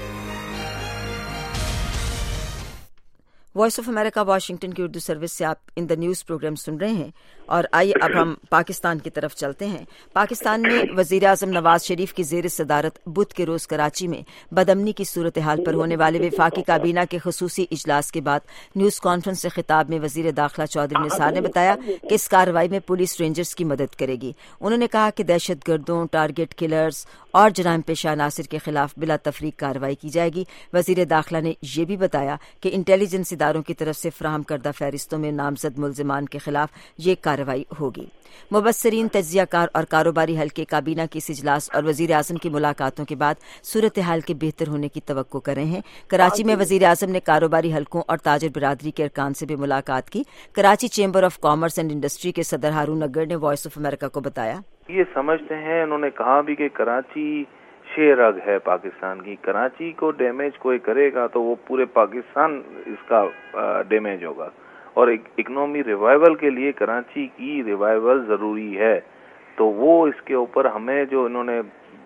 Voice of America Washington کی اردو سروس سے آپ ان دا نیوز پروگرام سن رہے ہیں، اور آئیے اب ہم پاکستان کی طرف چلتے ہیں. پاکستان میں وزیر اعظم نواز شریف کی زیر صدارت بدھ کے روز کراچی میں بدامنی کی صورتحال پر ہونے والے وفاقی کابینہ کے خصوصی اجلاس کے بعد نیوز کانفرنس سے خطاب میں وزیر داخلہ چودھری نثار نے بتایا کہ اس کارروائی میں پولیس رینجرز کی مدد کرے گی. انہوں نے کہا کہ دہشت گردوں، ٹارگٹ کلرز اور جرائم پیشہ عناصر کے خلاف بلا تفریق کارروائی کی جائے گی. وزیر داخلہ نے یہ بھی بتایا کہ انٹیلیجنس اداروں کی طرف سے فراہم کردہ فہرستوں میں نامزد ملزمان کے خلاف یہ کارروائی ہوگی. مبصرین، تجزیہ کار اور کاروباری حلقے کابینہ کی اس اجلاس اور وزیر اعظم کی ملاقاتوں کے بعد صورتحال کے بہتر ہونے کی توقع کر رہے ہیں. کراچی میں وزیر اعظم نے کاروباری حلقوں اور تاجر برادری کے ارکان سے بھی ملاقات کی. Karachi chamber of commerce and industry کے صدر ہارون اگر نے وائس آف امریکہ کو بتایا، یہ سمجھتے ہیں، انہوں نے کہا بھی کہ کراچی شیر رگ ہے پاکستان کی، کراچی کو ڈیمیج کوئی کرے گا تو وہ پورے پاکستان اس کا ڈیمیج ہوگا، اور اکنامی ریوائول کے لیے کراچی کی ریوائول ضروری ہے. تو وہ اس کے اوپر ہمیں جو انہوں نے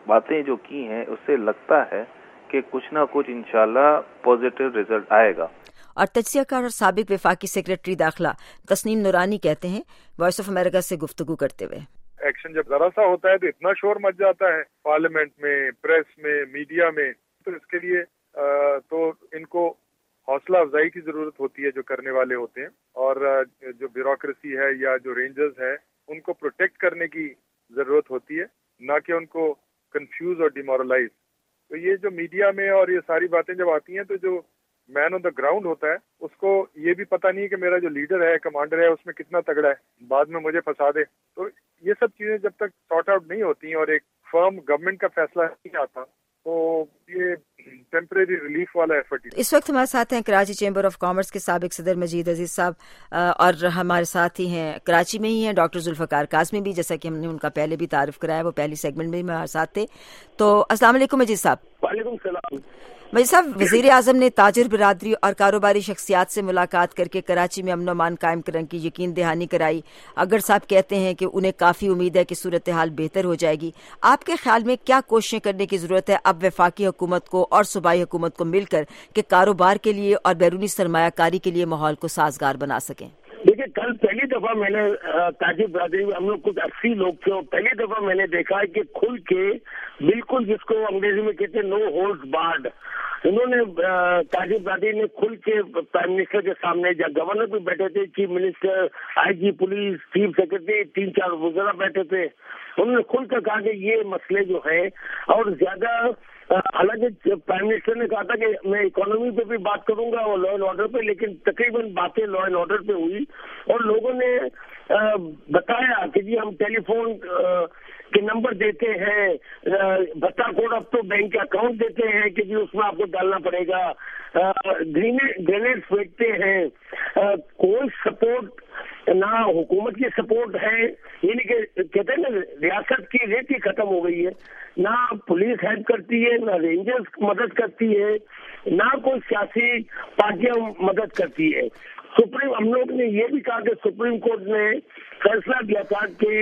باتیں جو کی ہیں اس سے لگتا ہے کہ کچھ نہ کچھ انشاءاللہ پازیٹیو رزلٹ آئے گا. اور تجزیہ کار اور سابق وفاقی سیکرٹری داخلہ تسنیم نورانی کہتے ہیں وائس آف امریکہ سے گفتگو کرتے ہوئے، ایکشن جب ذرا سا ہوتا ہے تو اتنا شور مچ جاتا ہے پارلیمنٹ میں، پریس میں، میڈیا میں، تو اس کے لیے تو ان کو حوصلہ افزائی کی ضرورت ہوتی ہے جو کرنے والے ہوتے ہیں، اور جو بیوروکریسی ہے یا جو رینجرز ہے ان کو پروٹیکٹ کرنے کی ضرورت ہوتی ہے، نہ کہ ان کو کنفیوز اور ڈیمورلائز. تو یہ جو میڈیا میں اور یہ ساری باتیں جب آتی ہیں تو جو مین آن دا گراؤنڈ ہوتا ہے اس کو یہ بھی پتہ نہیں کہ میرا جو لیڈر ہے، کمانڈر ہے، اس میں کتنا تگڑا ہے، بعد میں مجھے پھنسا دے. تو یہ سب چیزیں جب تک سارٹ آؤٹ نہیں ہوتی ہیں اور ایک فرم گورنمنٹ کا فیصلہ نہیں آتا تو یہ ٹیمپریری ریلیف والا ایفرٹ. اس وقت ہمارے ساتھ ہیں کراچی چیمبر آف کامرس کے سابق صدر مجید عزیز صاحب، اور ہمارے ساتھ ہی ہیں کراچی میں ہی ہیں ڈاکٹر ذوالفقار قاسمی بھی، جیسا کہ ہم نے ان کا پہلے بھی تعارف کرایا، وہ پہلی سیگمنٹ میں ہمارے ساتھ تھے. تو السلام علیکم مجید صاحب. وعلیکم السلام. مجید صاحب، وزیر اعظم نے تاجر برادری اور کاروباری شخصیات سے ملاقات کر کے کراچی میں امن و امان قائم کرنے کی یقین دہانی کرائی. اگر صاحب کہتے ہیں کہ انہیں کافی امید ہے کہ صورتحال بہتر ہو جائے گی. آپ کے خیال میں کیا کوششیں کرنے کی ضرورت ہے اب وفاقی حکومت کو اور صوبائی حکومت کو مل کر کہ کاروبار کے لیے اور بیرونی سرمایہ کاری کے لیے ماحول کو سازگار بنا سکیں؟ دیکھیے، کل پہلی دفعہ میں نے تاجر برادری میں ہم لوگ کچھ 80 لوگ تھے، اور پہلی دفعہ میں نے دیکھا ہے کہ کھل کے بالکل جس کو انگریزی میں کہتے ہیں نو ہولڈ بارڈ، انہوں نے تاجر برادری نے کھل کے پرائم منسٹر کے سامنے، جب گورنر بھی بیٹھے تھے، chief minister, I G police, chief secretary, 3-4 وزراء بیٹھے تھے، انہوں نے کھل کر کہا کہ یہ مسئلے جو ہیں، اور زیادہ حالانکہ پرائم منسٹر نے کہا تھا کہ میں اکانومی پہ بھی بات کروں گا اور لا اینڈ آرڈر پہ، لیکن تقریباً باتیں لا اینڈ آرڈر پہ ہوئی، اور لوگوں نے بتایا کہ جی ہم ٹیلی فون کے نمبر دیتے ہیں، بتا کوڈ اب تو بینک کے اکاؤنٹ دیتے ہیں کہ جی اس میں آپ کو ڈالنا پڑے گا، گرینیڈ پھینکتے ہیں، کوئی سپورٹ نہ حکومت کی سپورٹ ہے، یعنی کہ کہتے ہیں نا ریاست کی ریتی ختم ہو گئی ہے، نہ پولیس ہیلپ کرتی ہے، نہ رینجرز مدد کرتی ہے، نہ کوئی سیاسی پارٹیاں مدد کرتی ہے. ہم لوگ نے یہ بھی کہا کہ سپریم کورٹ نے فیصلہ دیا تھا کہ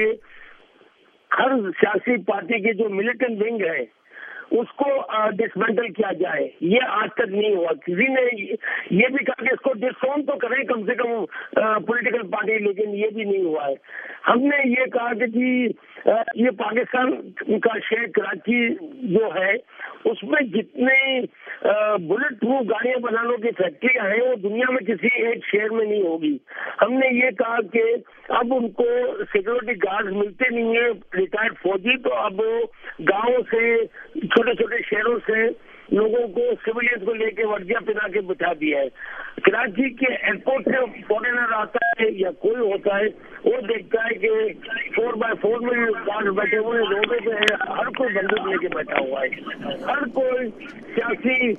ہر سیاسی پارٹی کے جو ملیٹنٹ ونگ ہے اس کو ڈسمینٹل کیا جائے. یہ آج تک نہیں ہوا. کسی نے یہ بھی کہا کہ اس کو ڈسون تو کریں کم سے کم پولیٹیکل پارٹی، لیکن یہ بھی نہیں ہوا ہے. ہم نے یہ کہا کہ جی یہ پاکستان کا شہر کراچی جو ہے اس میں جتنے بلٹ پروف گاڑیاں بنانے کی فیکٹریاں ہیں وہ دنیا میں کسی ایک شہر میں نہیں ہوگی. ہم نے یہ کہا کہ اب ان کو سیکورٹی گارڈ ملتے نہیں ہیں ریٹائرڈ فوجی، تو اب گاؤں سے چھوٹے چھوٹے شہروں سے لوگوں کو سویلینس کو لے کے وردیاں پہنا کے بٹھا دیا ہے. کراچی کے ایئرپورٹ سے فورنر آتا ہے یا کوئی ہوتا ہے وہ دیکھتا ہے کہ 4x4 میں گارڈ بیٹھے ہوئے ہیں، روڈوں پہ ہے، ہر کوئی بندوق لے کے بیٹھا ہوا ہے، ہر کوئی سیاسی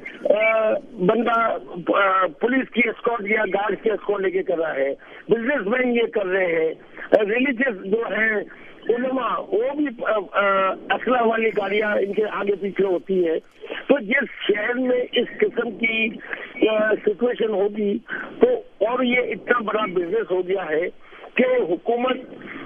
بندہ پولیس کی اسکارٹ یا گارڈ کی اسکارٹ لے کے کر رہا ہے، بزنس مین یہ کر رہے ہیں، ریلیجیس جو ہیں علماء وہ بھی اسلحہ والی گاڑیاں ان کے آگے پیچھے ہوتی ہے. تو جس شہر میں اس قسم کی سچویشن ہوگی تو، اور یہ اتنا بڑا بزنس ہو گیا ہے کہ حکومت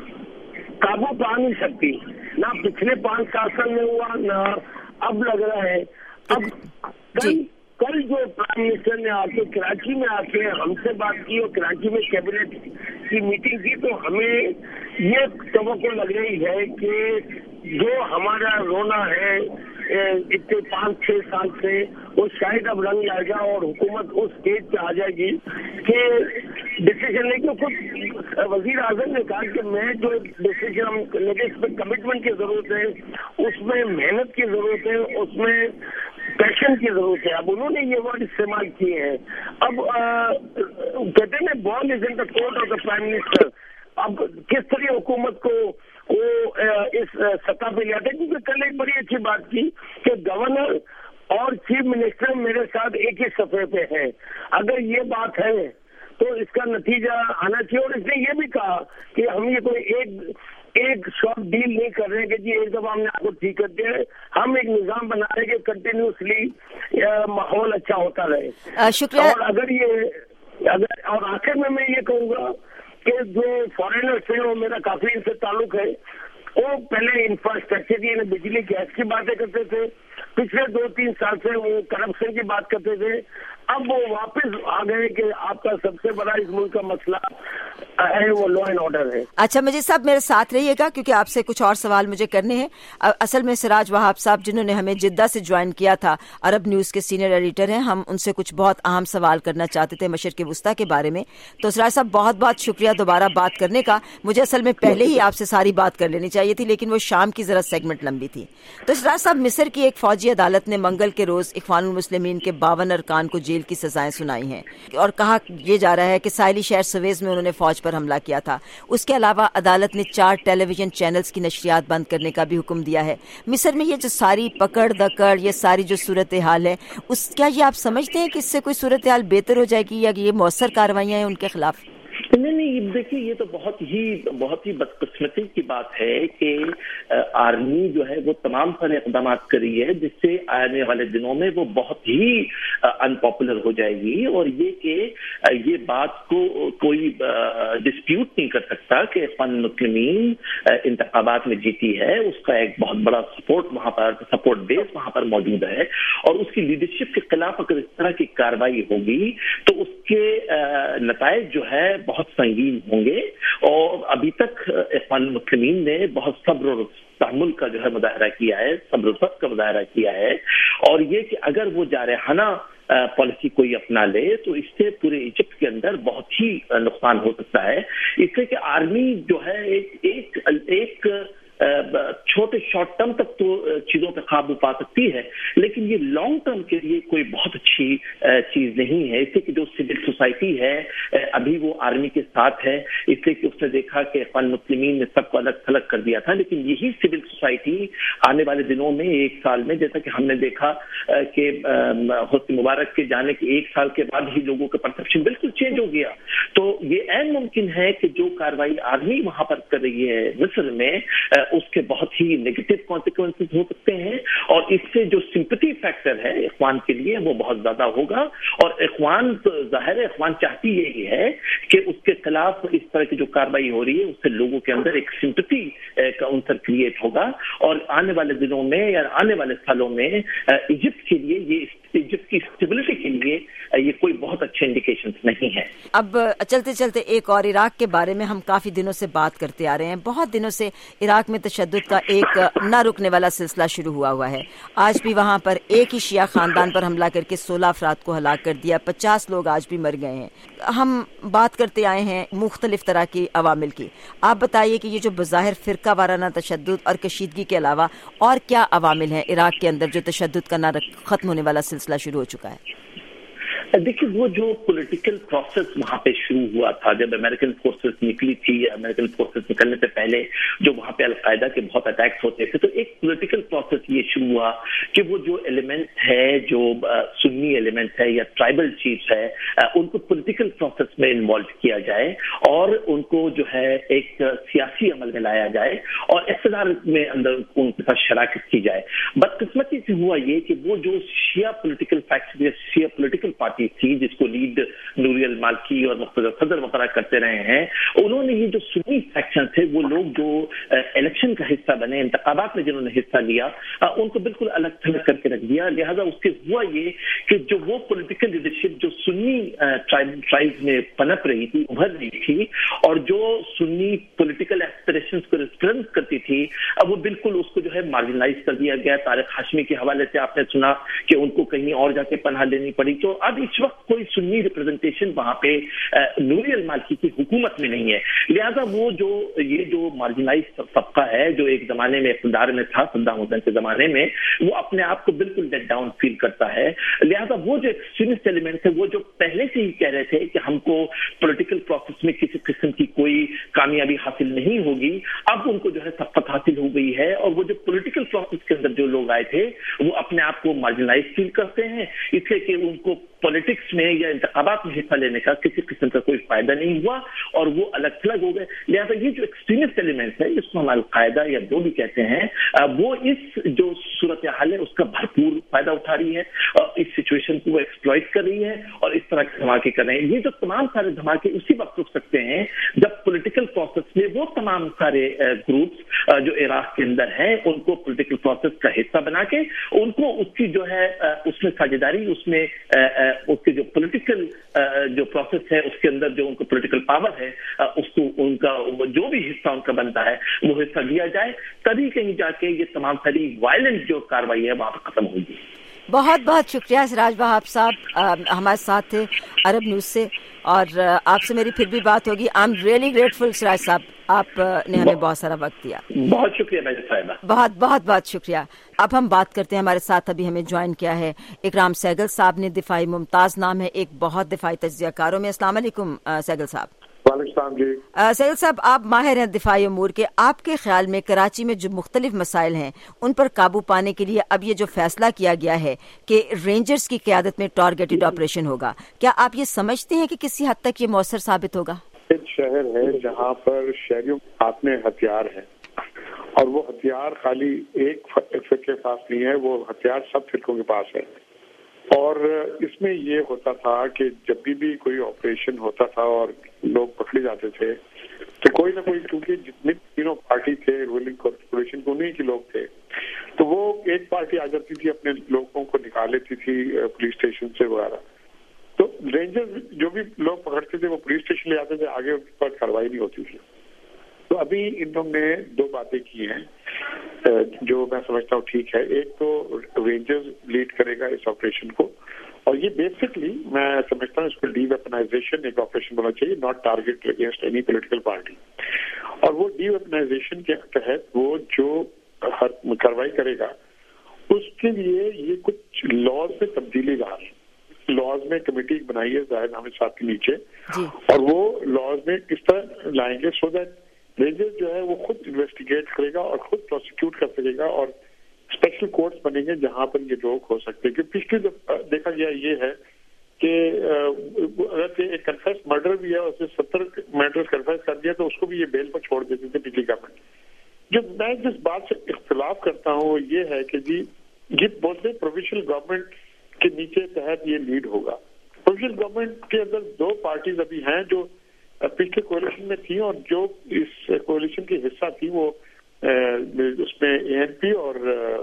قابو پا نہیں سکتی، نہ پچھلے 5-7 سال میں ہوا، نہ اب لگ رہا ہے. اب کل جو پرائم منسٹر نے آ کے کراچی میں آ کے ہم سے بات کی اور کراچی میں کیبنٹ کی میٹنگ کی، تو ہمیں یہ توقع لگ رہی ہے کہ جو ہمارا رونا ہے اتنے 5-6 سال سے وہ شاید اب رنگ لائے گا اور حکومت اس اسٹیج پہ آ جائے گی کہ ڈسیزن لے کے. خود وزیر اعظم نے کہا کہ میں جو ڈسیزن لیکن اس میں کمٹمنٹ کی ضرورت ہے، اس میں محنت کی ضرورت ہے، اس میں پیشن کی ضرورت ہے. اب انہوں نے یہ ورڈ استعمال کیے ہیں. اب کہتے ہیں ball is in the court of the prime minister. اب کس طرح حکومت کو وہ اس سطح پہ لیا تھا، کیونکہ کل ایک بڑی اچھی بات کی کہ گورنر اور چیف منسٹر میرے ساتھ ایک ہی صفحے پہ ہے. اگر یہ بات ہے تو اس کا نتیجہ آنا چاہیے. اور اس نے یہ بھی کہا کہ ہم یہ کوئی ایک شارٹ ڈیل نہیں کر رہے کہ جی ایک دفعہ ہم نے آپ کو ٹھیک کر دیا ہے، ہم ایک نظام بنا رہے کہ کنٹینیوسلی ماحول اچھا ہوتا رہے. شکریہ. اور اور آخر میں یہ کہوں گا کہ جو فارینرس ہیں وہ میرا کافی ان سے تعلق ہے، वो पहले इंफ्रास्ट्रक्चर की, बिजली गैस की बातें करते थे, पिछले 2-3 साल से वो करप्शन की बात करते थे। अब वो वापस आ गए कि आपका सबसे बड़ा इस मुल्क का मसला है वो लॉ एंड ऑर्डर है। अच्छा मजीद साहब मेरे साथ रहिएगा क्योंकि आपसे कुछ और सवाल मुझे करने हैं। असल में सिराज वहाब साहब जिन्होंने हमें जिद्दा से ज्वाइन किया था, अरब न्यूज़ के सीनियर एडिटर हैं, हम उनसे कुछ बहुत अहम सवाल करना चाहते थे मशरिक़ वुस्ता के बारे में। तो सिराज साहब बहुत बहुत शुक्रिया दोबारा बात करने का। मुझे असल में पहले ही आपसे सारी बात कर लेनी चाहिए थी लेकिन वो शाम की जरा सेगमेंट लंबी थी। तो सिराज साहब, मिस्र की एक फौजी अदालत ने मंगल के रोज इख्वानुल मुस्लिमीन के 52 अरकान को जेल की सजाएं सुनाई हैं और कहा ये जा रहा है कि साहिली शहर सुवेज में उन्होंने फौज पर हमला किया था। उसके अलावा अदालत ने 4 टेलीविजन चैनल्स की नशरियात बंद करने का भी हुक्म दिया है। मिस्र में ये जो सारी पकड़ दकड़, ये सारी जो सूरत हाल है, क्या ये आप समझते हैं कि इससे कोई सूरत हाल बेहतर हो जाएगी या ये मौसर कार्रवाइयां हैं उनके खिलाफ? नहीं, देखिए ये तो बहुत ही बदकिस्मती की बात है कि आर्मी जो है वो तमाम सारे इक़दाम कर रही है जिससे आने वाले दिनों में वो बहुत ही अनपॉपुलर हो जाएगी। और ये कि ये बात को कोई डिस्प्यूट नहीं कर सकता कि इख्वानुल मुस्लिमीन इंतखाबात में जीती है, उसका एक बहुत बड़ा सपोर्ट बेस वहां पर मौजूद है और उसकी लीडरशिप के खिलाफ अगर इस तरह की कार्रवाई होगी तो उसके नताइज जो है बहुत संगीन होंगे। और अभी तक इख्वानुल मुस्लिमीन ने बहुत सब्र और तहम्मुल का जो है मुजाहरा किया है, सब्र और का मुजाहरा किया है। और ये कि अगर वो जारहाना पॉलिसी कोई अपना ले तो इससे पूरे इजिप्ट के अंदर बहुत ही नुकसान हो सकता है। इसलिए कि आर्मी जो है एक छोटे शॉर्ट टर्म तक तो चीजों पर काबू पा सकती है लेकिन ये लॉन्ग टर्म के लिए कोई बहुत अच्छी चीज नहीं है। इसलिए कि जो सिविल सोसाइटी है अभी वो आर्मी के साथ है, इसलिए कि उसने देखा कि इख्वानुल मुस्लिमीन ने सबको अलग थलग कर दिया था। लेकिन यही सिविल सोसाइटी आने वाले दिनों में, एक साल में, जैसा कि हमने देखा कि हुस्न मुबारक के जाने के 1 साल के बाद ही लोगों का परसेप्शन बिल्कुल चेंज हो गया। तो ये ऐन मुमकिन है कि जो कार्रवाई आर्मी वहां पर कर रही है मिस्र में उसके बहुत ही नेगेटिव कॉन्सिक्वेंसेस हो सकते हैं और इससे जो सिंपैथी फैक्टर है इख्वान के लिए वो बहुत ज्यादा होगा। और इख्वान तो जाहिर है इख्वान चाहती यही है कि उसके खिलाफ इस तरह की जो कार्रवाई हो रही है उससे लोगों के अंदर एक सिंपैथी का अंतर क्रिएट होगा और आने वाले दिनों में या आने वाले सालों में इजिप्ट के लिए, ये इजिप्ट की स्टेबिलिटी के लिए ये कोई बहुत अच्छे इंडिकेशंस नहीं है। अब चलते चलते एक और इराक के बारे में हम काफी दिनों से बात करते आ रहे हैं। बहुत दिनों से इराक में तशद्दुद का एक न रुकने वाला सिलसिला शुरू हुआ है। आज भी वहां पर एक ही शिया खानदान पर हमला करके 16 अफराद को हलाक कर दिया, 50 लोग आज भी मर गए हैं। हम बात करते आए हैं मुख्तलिफ तरह की अवामिल की। आप बताइए कि ये जो बज़ाहिर फिरका वाराना तशद्दुद और कशीदगी के अलावा और क्या अवामिल हैं इराक के अंदर जो तशद्दुद का न खत्म होने वाला सिलसिला शुरू हो चुका है? देखिए वो जो पॉलिटिकल प्रोसेस वहां पे शुरू हुआ था जब अमेरिकन फोर्सेस निकली थी, अमेरिकन फोर्सेस निकलने से पहले जो वहां पे अलकायदा के बहुत अटैक्स होते थे, तो एक पॉलिटिकल प्रोसेस ये शुरू हुआ कि वो जो एलिमेंट है, जो सुन्नी एलिमेंट है या ट्राइबल चीफ्स है, उनको पॉलिटिकल प्रोसेस में इन्वॉल्व किया जाए और उनको जो है एक सियासी अमल में लाया जाए और इक़्तिदार में अंदर उनके साथ शराकत की जाए। बदकिस्मती से हुआ ये कि वो जो शिया पॉलिटिकल फैक्शन या शिया पॉलिटिकल पार्टी थी जिसको लीड नूरी अल मालिकी और मुख्तदर सदर वगैरह करते रहे हैं, उन्होंने ये जो सुन्नी फैक्शन थे, वो लोग जो इलेक्शन का हिस्सा बने, इंतखाबात में जिन्होंने हिस्सा लिया, उनको बिल्कुल अलग थलग करके रख दिया। लिहाजा उसके हुआ ये कि जो वो पॉलिटिकल लीडरशिप जो सुन्नी ट्राइब्स में पनप रही थी, उभर रही थी और जो सुन्नी पॉलिटिकल एस्पिरेशंस को रिप्रेजेंट करती थी, अब वो बिल्कुल उसको जो है मार्जिनलाइज कर दिया गया। तारिक हाशमी के हवाले से आपने सुना कि उनको कहीं और जाके पनाह लेनी पड़ी। तो अब इस वक्त कोई सुन्नी रिप्रेजेंटेशन वहां पे नूरी अल मालिकी की हुकूमत में नहीं है। लिहाजा वो ये जो मार्जिनलाइज तबका है जो एक जमाने में इक़्तिदार में था, सद्दाम हुसैन के जमाने में, वो अपने आप को बिल्कुल लेट डाउन फील करता है। लिहाजा वो जो एक्सट्रीमिस्ट एलिमेंट है, वो जो पहले से ही कह रहे थे कि हमको पॉलिटिकल प्रोसेस में किसी किस्म की कोई कामयाबी हासिल नहीं होगी, अब उनको जो है सख्त हासिल हो गई है और वो जो पॉलिटिकल प्रोसेस के अंदर जो लोग आए थे वो अपने आप को मार्जिनलाइज फील करते हैं, इसलिए कि उनको पॉलिटिक्स में या इंतखाबात में हिस्सा लेने का किसी किस्म का कोई फायदा नहीं हुआ और वो अलग थलग हो गए। लिहाजा ये जो एक्सट्रीमिस्ट एलिमेंट है, इसको हम अलकायदा या जो भी कहते हैं, वो इस जो सूरत हाल है उसका भरपूर फायदा उठा रही है और इस सिचुएशन को वो एक्सप्लॉइट कर रही है और इस तरह के धमाके कर रहे हैं। ये जो तमाम सारे धमाके उसी वक्त रुक सकते हैं जब पॉलिटिकल प्रोसेस में वो तमाम सारे ग्रुप्स जो इराक के अंदर हैं उनको पॉलिटिकल प्रोसेस का हिस्सा बना के उनको उसकी जो है उसमें साझेदारी, उसमें उसके जो पॉलिटिकल जो प्रोसेस है उसके अंदर जो उनको पॉलिटिकल पावर है उसको उनका जो भी हिस्सा उनका बनता है वो हिस्सा दिया जाए, तभी कहीं जाके ये तमाम सारी वायलेंट जो कार्रवाई है वहां पर खत्म होगी। बहुत बहुत शुक्रिया सिराज वहाब साहब, हमारे साथ थे अरब न्यूज़ से और आपसे मेरी फिर भी बात होगी। I am really grateful Siraj साहब, आपने हमें बहुत सारा वक्त दिया। बहुत शुक्रिया मैजिद साहिबा, बहुत बहुत बहुत शुक्रिया। अब हम बात करते हैं, हमारे साथ अभी हमें ज्वाइन किया है इकराम सहगल साहब ने, दिफाई मुमताज नाम है, एक बहुत दिफाई तज्जियाकारों में। अस्सलाम वालेकुम सहगल साहब। सहगल साहब, आप माहिर हैं दिफाई अमूर के, आपके ख्याल में कराची में जो मुख्तलिफ मसाइल हैं उन पर काबू पाने के लिए अब ये जो फैसला किया गया है कि रेंजर्स की क़यादत में टारगेटेड ऑपरेशन होगा, क्या आप ये समझते हैं कि किसी हद तक ये मौसर साबित होगा? एक शहर है जहाँ पर शहरियों के हाथ में हथियार है और वो हथियार खाली एक फिरके के पास नहीं है, वो हथियार सब फिरकों के पास है। और इसमें ये होता था कि जब भी कोई ऑपरेशन होता था और लोग पकड़े जाते थे तो कोई ना कोई, क्योंकि जितने तीनों पार्टी थे रूलिंग कॉर्पोरेशन के उन्हीं के लोग थे, तो वो एक पार्टी आ जाती थी अपने लोगों को निकाल लेती थी पुलिस स्टेशन से वगैरह। तो रेंजर जो भी लोग पकड़ते थे वो पुलिस स्टेशन ले आते थे, आगे उस पर कार्रवाई नहीं होती थी। तो अभी इन्होंने दो बातें की हैं जो मैं समझता हूँ ठीक है। एक तो रेंजर्स लीड करेगा इस ऑपरेशन को और ये बेसिकली मैं समझता हूँ इसको डीवेपनाइजेशन एक ऑपरेशन होना चाहिए, not target against any political party. और वो डीवेपनाइजेशन के तहत वो जो कार्रवाई करेगा उसके लिए ये कुछ लॉज में तब्दीली ला रही है। लॉज में कमेटी बनाई है जाहिर नामे साथ के नीचे और वो लॉज में किस तरह लाएंगे सो दैट रेंजर जो है वो खुद इन्वेस्टिगेट करेगा और खुद प्रोसिक्यूट कर सकेगा और स्पेशल कोर्ट्स बनेंगे जहां पर ये लोग हो सकते हैं। क्योंकि पिछले देखा गया ये है कि अगर एक कन्फेस मर्डर भी है, उसने 70 मर्डर कन्फेस कर दिया तो उसको भी ये बेल पर छोड़ देते थे पिछली गवर्नमेंट। जो मैं जिस बात से इख्तिलाफ करता हूँ ये है कि जी ये बोलते प्रोविंशियल गवर्नमेंट के नीचे तहत ये लीड होगा। प्रोविंशियल गवर्नमेंट के अंदर दो पार्टीज अभी हैं जो पिछले कोalition में थी और जो इस कोalition की हिस्सा थी वो उसमें ANP और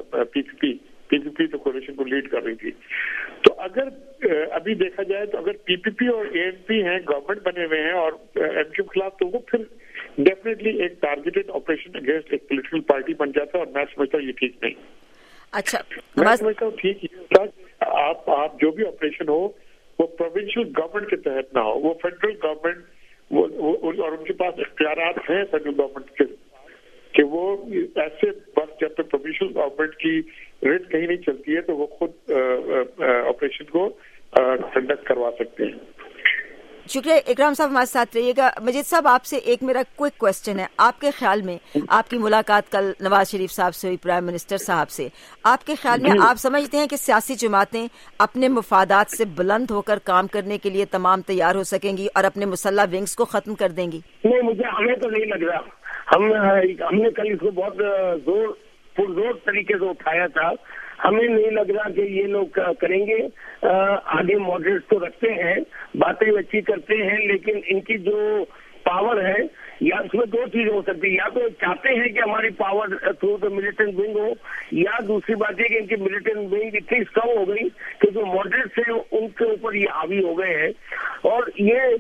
PPP तो कोalition को लीड कर रही थी। तो अगर अभी देखा जाए तो अगर PPP और ANP हैं, गवर्नमेंट बने हुए हैं और MQ के खिलाफ, तो वो फिर डेफिनेटली एक टारगेटेड ऑपरेशन अगेंस्ट एक पॉलिटिकल पार्टी बन जाता है और मैं समझता हूँ ये ठीक नहीं। अच्छा, मैं समझता हूँ ठीक है आप जो भी ऑपरेशन हो वो प्रोविंशियल गवर्नमेंट के तहत ना हो, वो फेडरल गवर्नमेंट और उनके पास इख्तियारात हैं फेडरल गवर्नमेंट के कि वो ऐसे बस जब तक प्रोविंशियल गवर्नमेंट की रेट कहीं नहीं चलती है तो वो खुद ऑपरेशन को कंडक्ट करवा सकते हैं। शुक्रिया इकराम साहब, हमारे साथ रहिएगा। मजीद साहब, आपसे एक मेरा क्विक क्वेश्चन है। आपके ख्याल में, आपकी मुलाकात कल नवाज शरीफ साहब से हुई, प्राइम मिनिस्टर साहब से, आपके ख्याल में आप समझते हैं कि सियासी जमातें अपने मुफादात से बुलंद होकर काम करने के लिए तमाम तैयार हो सकेंगी और अपने मुसल्ला विंग्स को खत्म कर देंगी? नहीं, हमें तो नहीं लग रहा। हमने कल इसको बहुत पुरजोर तरीके से उठाया था। हमें नहीं लग रहा कि ये लोग करेंगे। आगे मॉडरेट्स तो रखते हैं, बातें अच्छी करते हैं, लेकिन इनकी जो पावर है या उसमें दो चीज हो सकती है, या तो चाहते हैं कि हमारी power through the militant wing हो, या दूसरी बात है कि इनकी मिलिटेंट विंग इतनी स्ट्रांग हो गई कि जो मॉडरेट्स हैं उनके ऊपर ये हावी हो गए हैं। और ये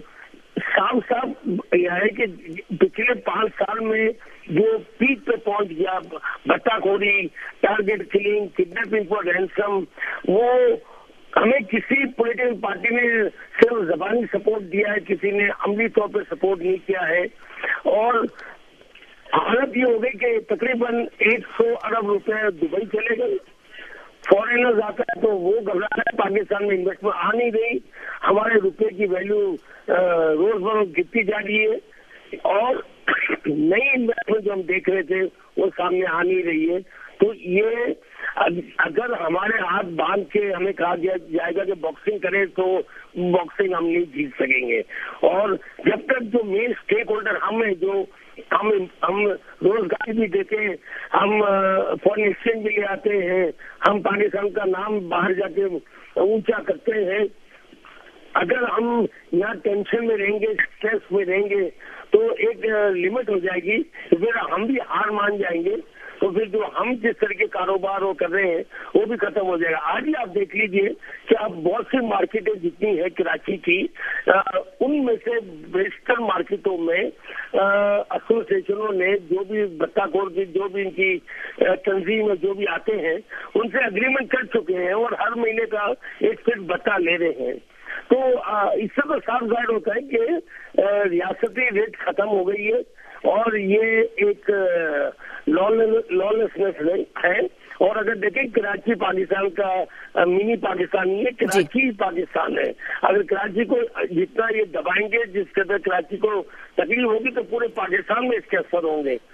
साफ यह है कि पिछले 5 साल में जो पीक पे पहुंच गया, बट्टाखोरी, target killing, kidnapping for ransom, वो हमें किसी पॉलिटिकल पार्टी ने सिर्फ जबानी सपोर्ट दिया है, किसी ने अमली तौर पे सपोर्ट नहीं किया है। और हालत ये हो गई कि तकरीबन 100 अरब रुपए दुबई चले गए। फॉरेनर्स आता है तो वो घबरा रहा है, पाकिस्तान में इन्वेस्टमेंट आ नहीं रही, हमारे रुपए की वैल्यू रोज बरोज गिरती जा रही है और नई इन्वेस्टमेंट जो हम देख रहे थे वो सामने आ नहीं रही है। تو یہ اگر ہمارے ہاتھ باندھ کے ہمیں کہا جائے گا کہ باکسنگ کرے تو باکسنگ ہم نہیں جیت سکیں گے. اور جب تک جو مین اسٹیک ہولڈر ہم ہیں، جو ہم روزگار بھی دیتے ہیں، ہم فارن ایکسچینج بھی لے آتے ہیں، ہم پاکستان کا نام باہر جا کے اونچا کرتے ہیں، اگر ہم یہاں ٹینشن میں رہیں گے، اسٹریس میں رہیں گے تو ایک لمٹ ہو جائے گی، پھر ہم بھی ہار مان جائیں گے، تو پھر جو ہم جس طرح کے کاروبار وہ کر رہے ہیں وہ بھی ختم ہو جائے گا. آج ہی آپ دیکھ لیجئے کہ اب بہت سی مارکیٹیں جتنی ہیں کراچی کی، ان میں سے بیشتر مارکیٹوں میں ایسوسیشنوں نے جو بھی بتہ خور کی جو بھی ان کی تنظیم ہے جو بھی آتے ہیں ان سے اگریمنٹ کر چکے ہیں اور ہر مہینے کا ایک فٹ بتہ لے رہے ہیں. تو اس سے تو صاف ظاہر ہوتا ہے کہ ریاستی ریٹ ختم ہو گئی ہے اور یہ ایک لالسنس ہے. اور اگر دیکھیں کراچی پاکستان کا منی پاکستان نہیں ہے، کراچی پاکستان ہے. اگر کراچی کو جتنا یہ دبائیں گے، جس قدر کراچی کو تکلیف ہوگی تو پورے پاکستان میں اس کے اثر ہوں گے.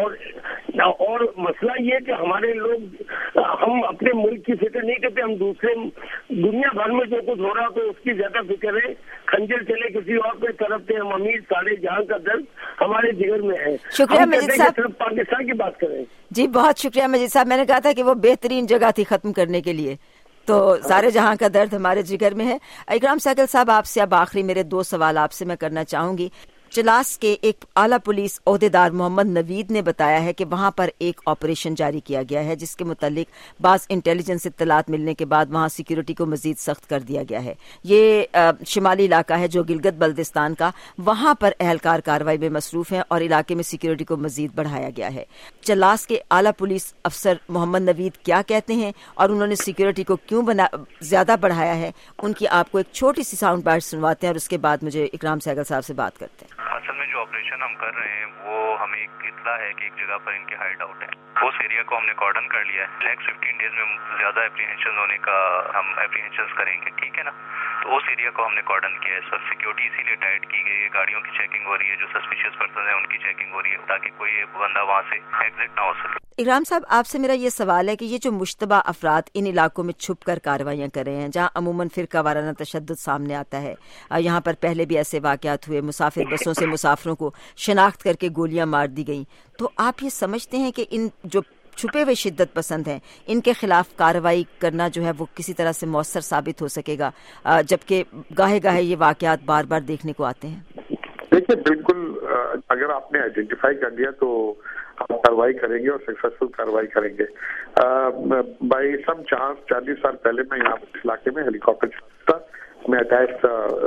اور مسئلہ یہ کہ ہمارے لوگ ہم اپنے ملک کی فکر نہیں کرتے، ہم دوسرے دنیا بھر میں جو کچھ ہو رہا تو اس کی زیادہ فکر ہے. کھنجر چلے کسی اور پہ طرف تھے، ہم امیر سارے جہاں کا درد ہمارے جگر میں ہے. شکریہ مجید صاحب. صرف پاکستان کی بات کریں. جی بہت شکریہ مجید صاحب. میں نے کہا تھا کہ وہ بہترین جگہ تھی ختم کرنے کے لیے، تو سارے جہاں کا درد ہمارے جگر میں ہے. اکرام سہگل صاحب، آپ سے اب آخری میرے 2 سوال آپ سے میں کرنا چاہوں گی. چلاس کے ایک اعلیٰ پولیس عہدیدار محمد نوید نے بتایا ہے کہ وہاں پر ایک آپریشن جاری کیا گیا ہے جس کے متعلق بعض انٹیلیجنس اطلاعات ملنے کے بعد وہاں سیکیورٹی کو مزید سخت کر دیا گیا ہے. یہ شمالی علاقہ ہے جو گلگت بلتستان کا، وہاں پر اہلکار کارروائی میں مصروف ہیں اور علاقے میں سیکیورٹی کو مزید بڑھایا گیا ہے. چلاس کے اعلیٰ پولیس افسر محمد نوید کیا کہتے ہیں اور انہوں نے سیکیورٹی کو کیوں زیادہ بڑھایا ہے، ان کی آپ کو ایک چھوٹی سی ساؤنڈ بائٹ سنواتے ہیں اور اس کے بعد مجھے اکرام سہگل صاحب سے بات کرتے ہیں. اصل میں جو آپریشن ہم کر رہے ہیں وہ ہمیں ایک اطلاع ہے کہ ایک جگہ پر ان کے ہائیڈ آؤٹ ہے. اس ایریا کو ہم نے کارڈن کر لیا ہے. نیکسٹ 15 ڈیز میں زیادہ اپریہنشن ہونے کا ہم اپریہنشن کریں گے، ٹھیک ہے نا. تو اس ایریا کو ہم نے کارڈن کیا ہے سر. سیکیورٹی اسی لیے ٹائٹ کی گئی ہے، گاڑیوں کی چیکنگ ہو رہی ہے، جو سسپیشیس پرسن ہیں ان کی چیکنگ ہو رہی ہے تاکہ کوئی بندہ وہاں سے ایگزٹ نہ ہو سکے. اکرام صاحب، آپ سے میرا یہ سوال ہے کہ یہ جو مشتبہ افراد ان علاقوں میں چھپ کر کارروائیاں کر رہے ہیں جہاں عموماً فرقہ وارانہ تشدد سامنے آتا ہے، یہاں پر پہلے بھی ایسے واقعات ہوئے، مسافر بسوں سے مسافروں کو شناخت کر کے گولیاں مار دی گئیں، تو آپ یہ سمجھتے ہیں کہ ان جو چھپے ہوئے شدت پسند ہیں ان کے خلاف کارروائی کرنا جو ہے وہ کسی طرح سے مؤثر ثابت ہو سکے گا، جبکہ گاہے گاہے یہ واقعات بار بار دیکھنے کو آتے ہیں؟ دیکھیے بالکل، اگر آپ نے آئیڈینٹیفائی کر لیا تو آپ کارروائی کریں گے اور سکسیسفل کارروائی کریں گے. بائی سم چانس 40 سال پہلے میں یہاں اس علاقے میں ہیلی کاپٹر چلتا تھا. میں attach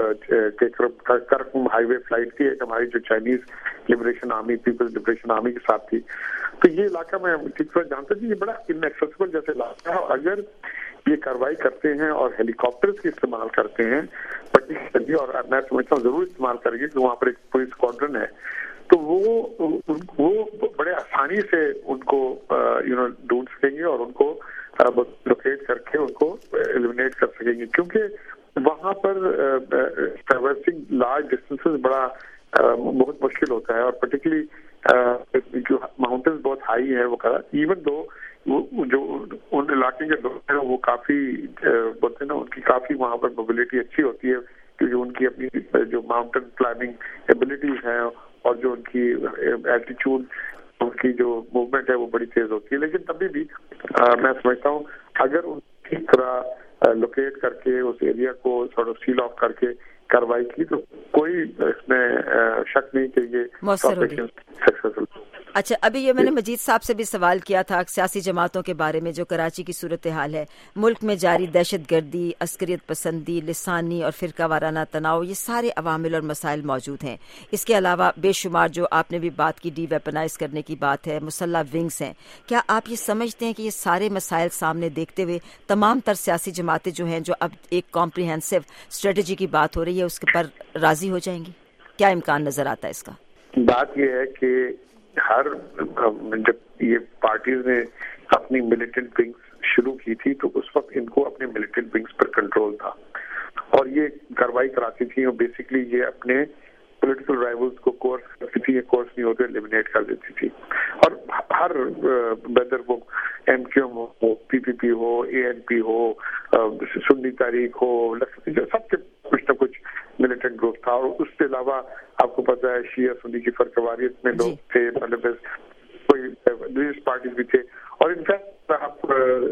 Karakoram highway flight کی ایک ہماری جو Chinese Liberation Army People's Liberation Army کے ساتھ تھی. تو یہ علاقہ میں ٹھیک طرح جانتا تھی، یہ بڑا ان ایکسیسیبل جیسے علاقہ ہے. اگر یہ کارروائی کرتے ہیں اور ہیلی کاپٹرز کی استعمال کرتے ہیں پرٹیکولرلی، اور میں سمجھتا ہوں ضرور استعمال کریں گے کہ وہاں پر ایک پولیس اسکواڈرن ہے، تو وہ بڑے آسانی سے ان کو ڈھونڈ سکیں گے اور ان کو لوکیٹ کر کے ان کو ایلیمینیٹ کر سکیں گے. کیونکہ وہاں پر ٹریورسنگ لارج ڈسٹینسز بہت مشکل ہوتا ہے، اور پرٹیکولرلی جو ماؤنٹینز بہت ہائی ہیں وہ ایون دو جو ان علاقے کے لوگ ہیں وہ کافی بولتے ہیں نا، ان کی کافی وہاں پر موبلٹی اچھی ہوتی ہے کیونکہ ان کی اپنی جو ماؤنٹین کلائمبنگ ایبلٹیز ہیں اور جو ان کی ایلٹیچیوڈ ان کی جو موومنٹ ہے وہ بڑی تیز ہوتی ہے. لیکن تبھی بھی میں سمجھتا ہوں اگر ان کی طرح لوکیٹ کر کے اس ایریا کو سیل آف کر کے کارروائی کی تو کوئی اس میں شک نہیں کہ یہ آپریشن سکسیسفل. اچھا، ابھی یہ میں نے مجید صاحب سے بھی سوال کیا تھا سیاسی جماعتوں کے بارے میں جو کراچی کی صورتحال ہے، ملک میں جاری دہشت گردی، عسکریت پسندی، لسانی اور فرقہ وارانہ تناؤ، یہ سارے عوامل اور مسائل موجود ہیں. اس کے علاوہ بے شمار جو آپ نے بھی بات کی ڈی ویپنائز کرنے کی بات ہے، مسلح ونگز ہیں. کیا آپ یہ سمجھتے ہیں کہ یہ سارے مسائل سامنے دیکھتے ہوئے تمام تر سیاسی جماعتیں جو ہیں جو اب ایک کمپریہنسو اسٹریٹجی کی بات ہو رہی ہے اس پر راضی ہو جائیں گی؟ کیا امکان نظر آتا ہے اس کا؟ بات یہ ہے کہ جب یہ پارٹیز نے اپنی ملیٹنٹ ونگز شروع کی تھی تو اس وقت ان کو اپنے ملیٹنٹ ونگز پر کنٹرول تھا اور یہ کارروائی کراتی تھی اور بیسکلی یہ اپنے پولیٹیکل رائیولز کو کورس کرتی تھی، یہ کورس نہیں ہوتے ایلیمینیٹ کر دیتی تھی. اور ہر ویدر وہ MQM ہو, PPP ہو, ANP ہو, سنی تحریک ہو, سب کے کچھ نہ کچھ ملیٹنٹ گروپ تھا. اور اس کے علاوہ آپ کو پتا ہے شیعہ سنی کی فرق واریت میں لوگ تھے, مطلب کوئی ریلیجیس پارٹیز بھی تھے. اور انفیکٹ آپ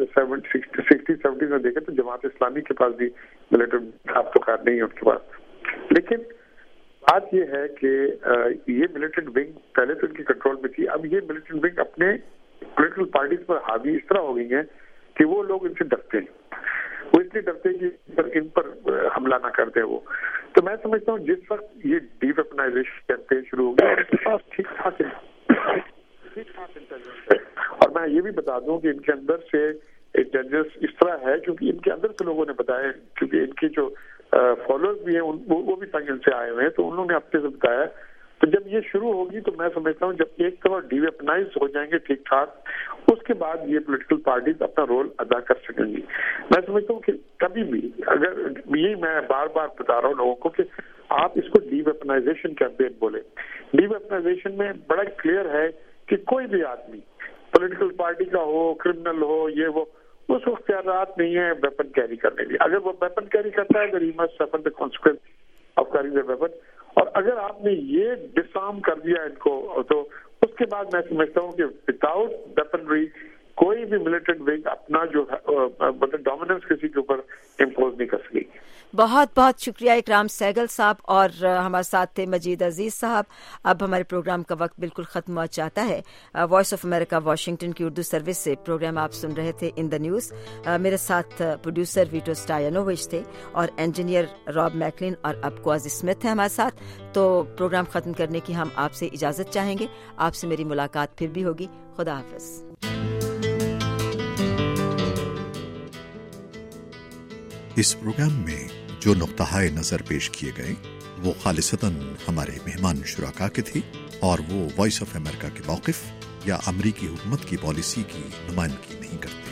60-70 میں دیکھیں تو جماعت اسلامی کے پاس بھی ملیٹنٹ آپ تو خیر نہیں ہے ان کے پاس. لیکن بات یہ ہے کہ یہ ملیٹنٹ ونگ پہلے تو ان کے کنٹرول میں تھی, اب یہ ملیٹنٹ ونگ اپنے پولیٹیکل پارٹیز پر حاوی اس طرح ہو گئی ہیں کہ وہ لوگ ان سے ڈرتے ہیں. وہ اس لیے ڈرتے ہیں کہ ان پر حملہ نہ کر دیں وہ. تو میں سمجھتا ہوں جس وقت یہ ڈی ویپنائزیشن کیمپین شروع ہو گیا, ان کے پاس ٹھیک ٹھاک انٹیلیجنس ہے. اور میں یہ بھی بتا دوں کہ ان کے اندر سے انٹیلیجنس اس طرح ہے کیونکہ ان کے اندر سے لوگوں نے بتایا, کیونکہ ان کے جو فالوورز بھی ہیں وہ بھی پاکستان سے آئے ہوئے ہیں, تو انہوں نے اپنے سے بتایا. تو جب یہ شروع ہوگی تو میں سمجھتا ہوں جب ایک طرح ڈی ویپنائز ہو جائیں گے ٹھیک ٹھاک, اس کے بعد یہ پولیٹیکل پارٹیز اپنا رول ادا کر سکیں گی. میں سمجھتا ہوں کہ کبھی بھی اگر یہی میں بار بار بتا رہا ہوں لوگوں کو کہ آپ اس کو ڈی ویپنائزیشن کیمپین بولے. ڈی ویپنائزیشن میں بڑا کلیئر ہے کہ کوئی بھی آدمی پولیٹیکل پارٹی کا ہو, کرمنل ہو, یہ وہ, اس کو اختیارات نہیں ہے ویپن کیری کرنے کی. اگر وہ ویپن کیری کرتا ہے تو he must suffer the consequence of carrying the weapon. اور اگر آپ نے یہ ڈسارم کر دیا ان کو تو اس کے بعد میں سمجھتا ہوں کہ وداؤٹ ویپنری کوئی بھی ملیٹنٹ ونگ اپنا جو مطلب ڈومیننس کسی کے اوپر امپوز نہیں کر سکے. بہت بہت شکریہ اکرام سہگل صاحب, اور ہمارے ساتھ تھے مجید عزیز صاحب. اب ہمارے پروگرام کا وقت بالکل ختم ہوا چاہتا ہے. وائس آف امریکہ واشنگٹن کی اردو سروس سے پروگرام آپ سن رہے تھے ان دا نیوز. میرے ساتھ پروڈیوسر ویٹو سٹائنووچ تھے اور انجینئر راب میکلن اور اب کوازی اسمتھ ہیں ہمارے ساتھ. تو پروگرام ختم کرنے کی ہم آپ سے اجازت چاہیں گے. آپ سے میری ملاقات پھر بھی ہوگی. خدا حافظ. اس پروگرام میں جو نقطہ نظر پیش کیے گئے وہ خالصتاً ہمارے مہمان شرکاء کے تھے اور وہ وائس آف امریکہ کے موقف یا امریکی حکومت کی پالیسی کی نمائندگی نہیں کرتے.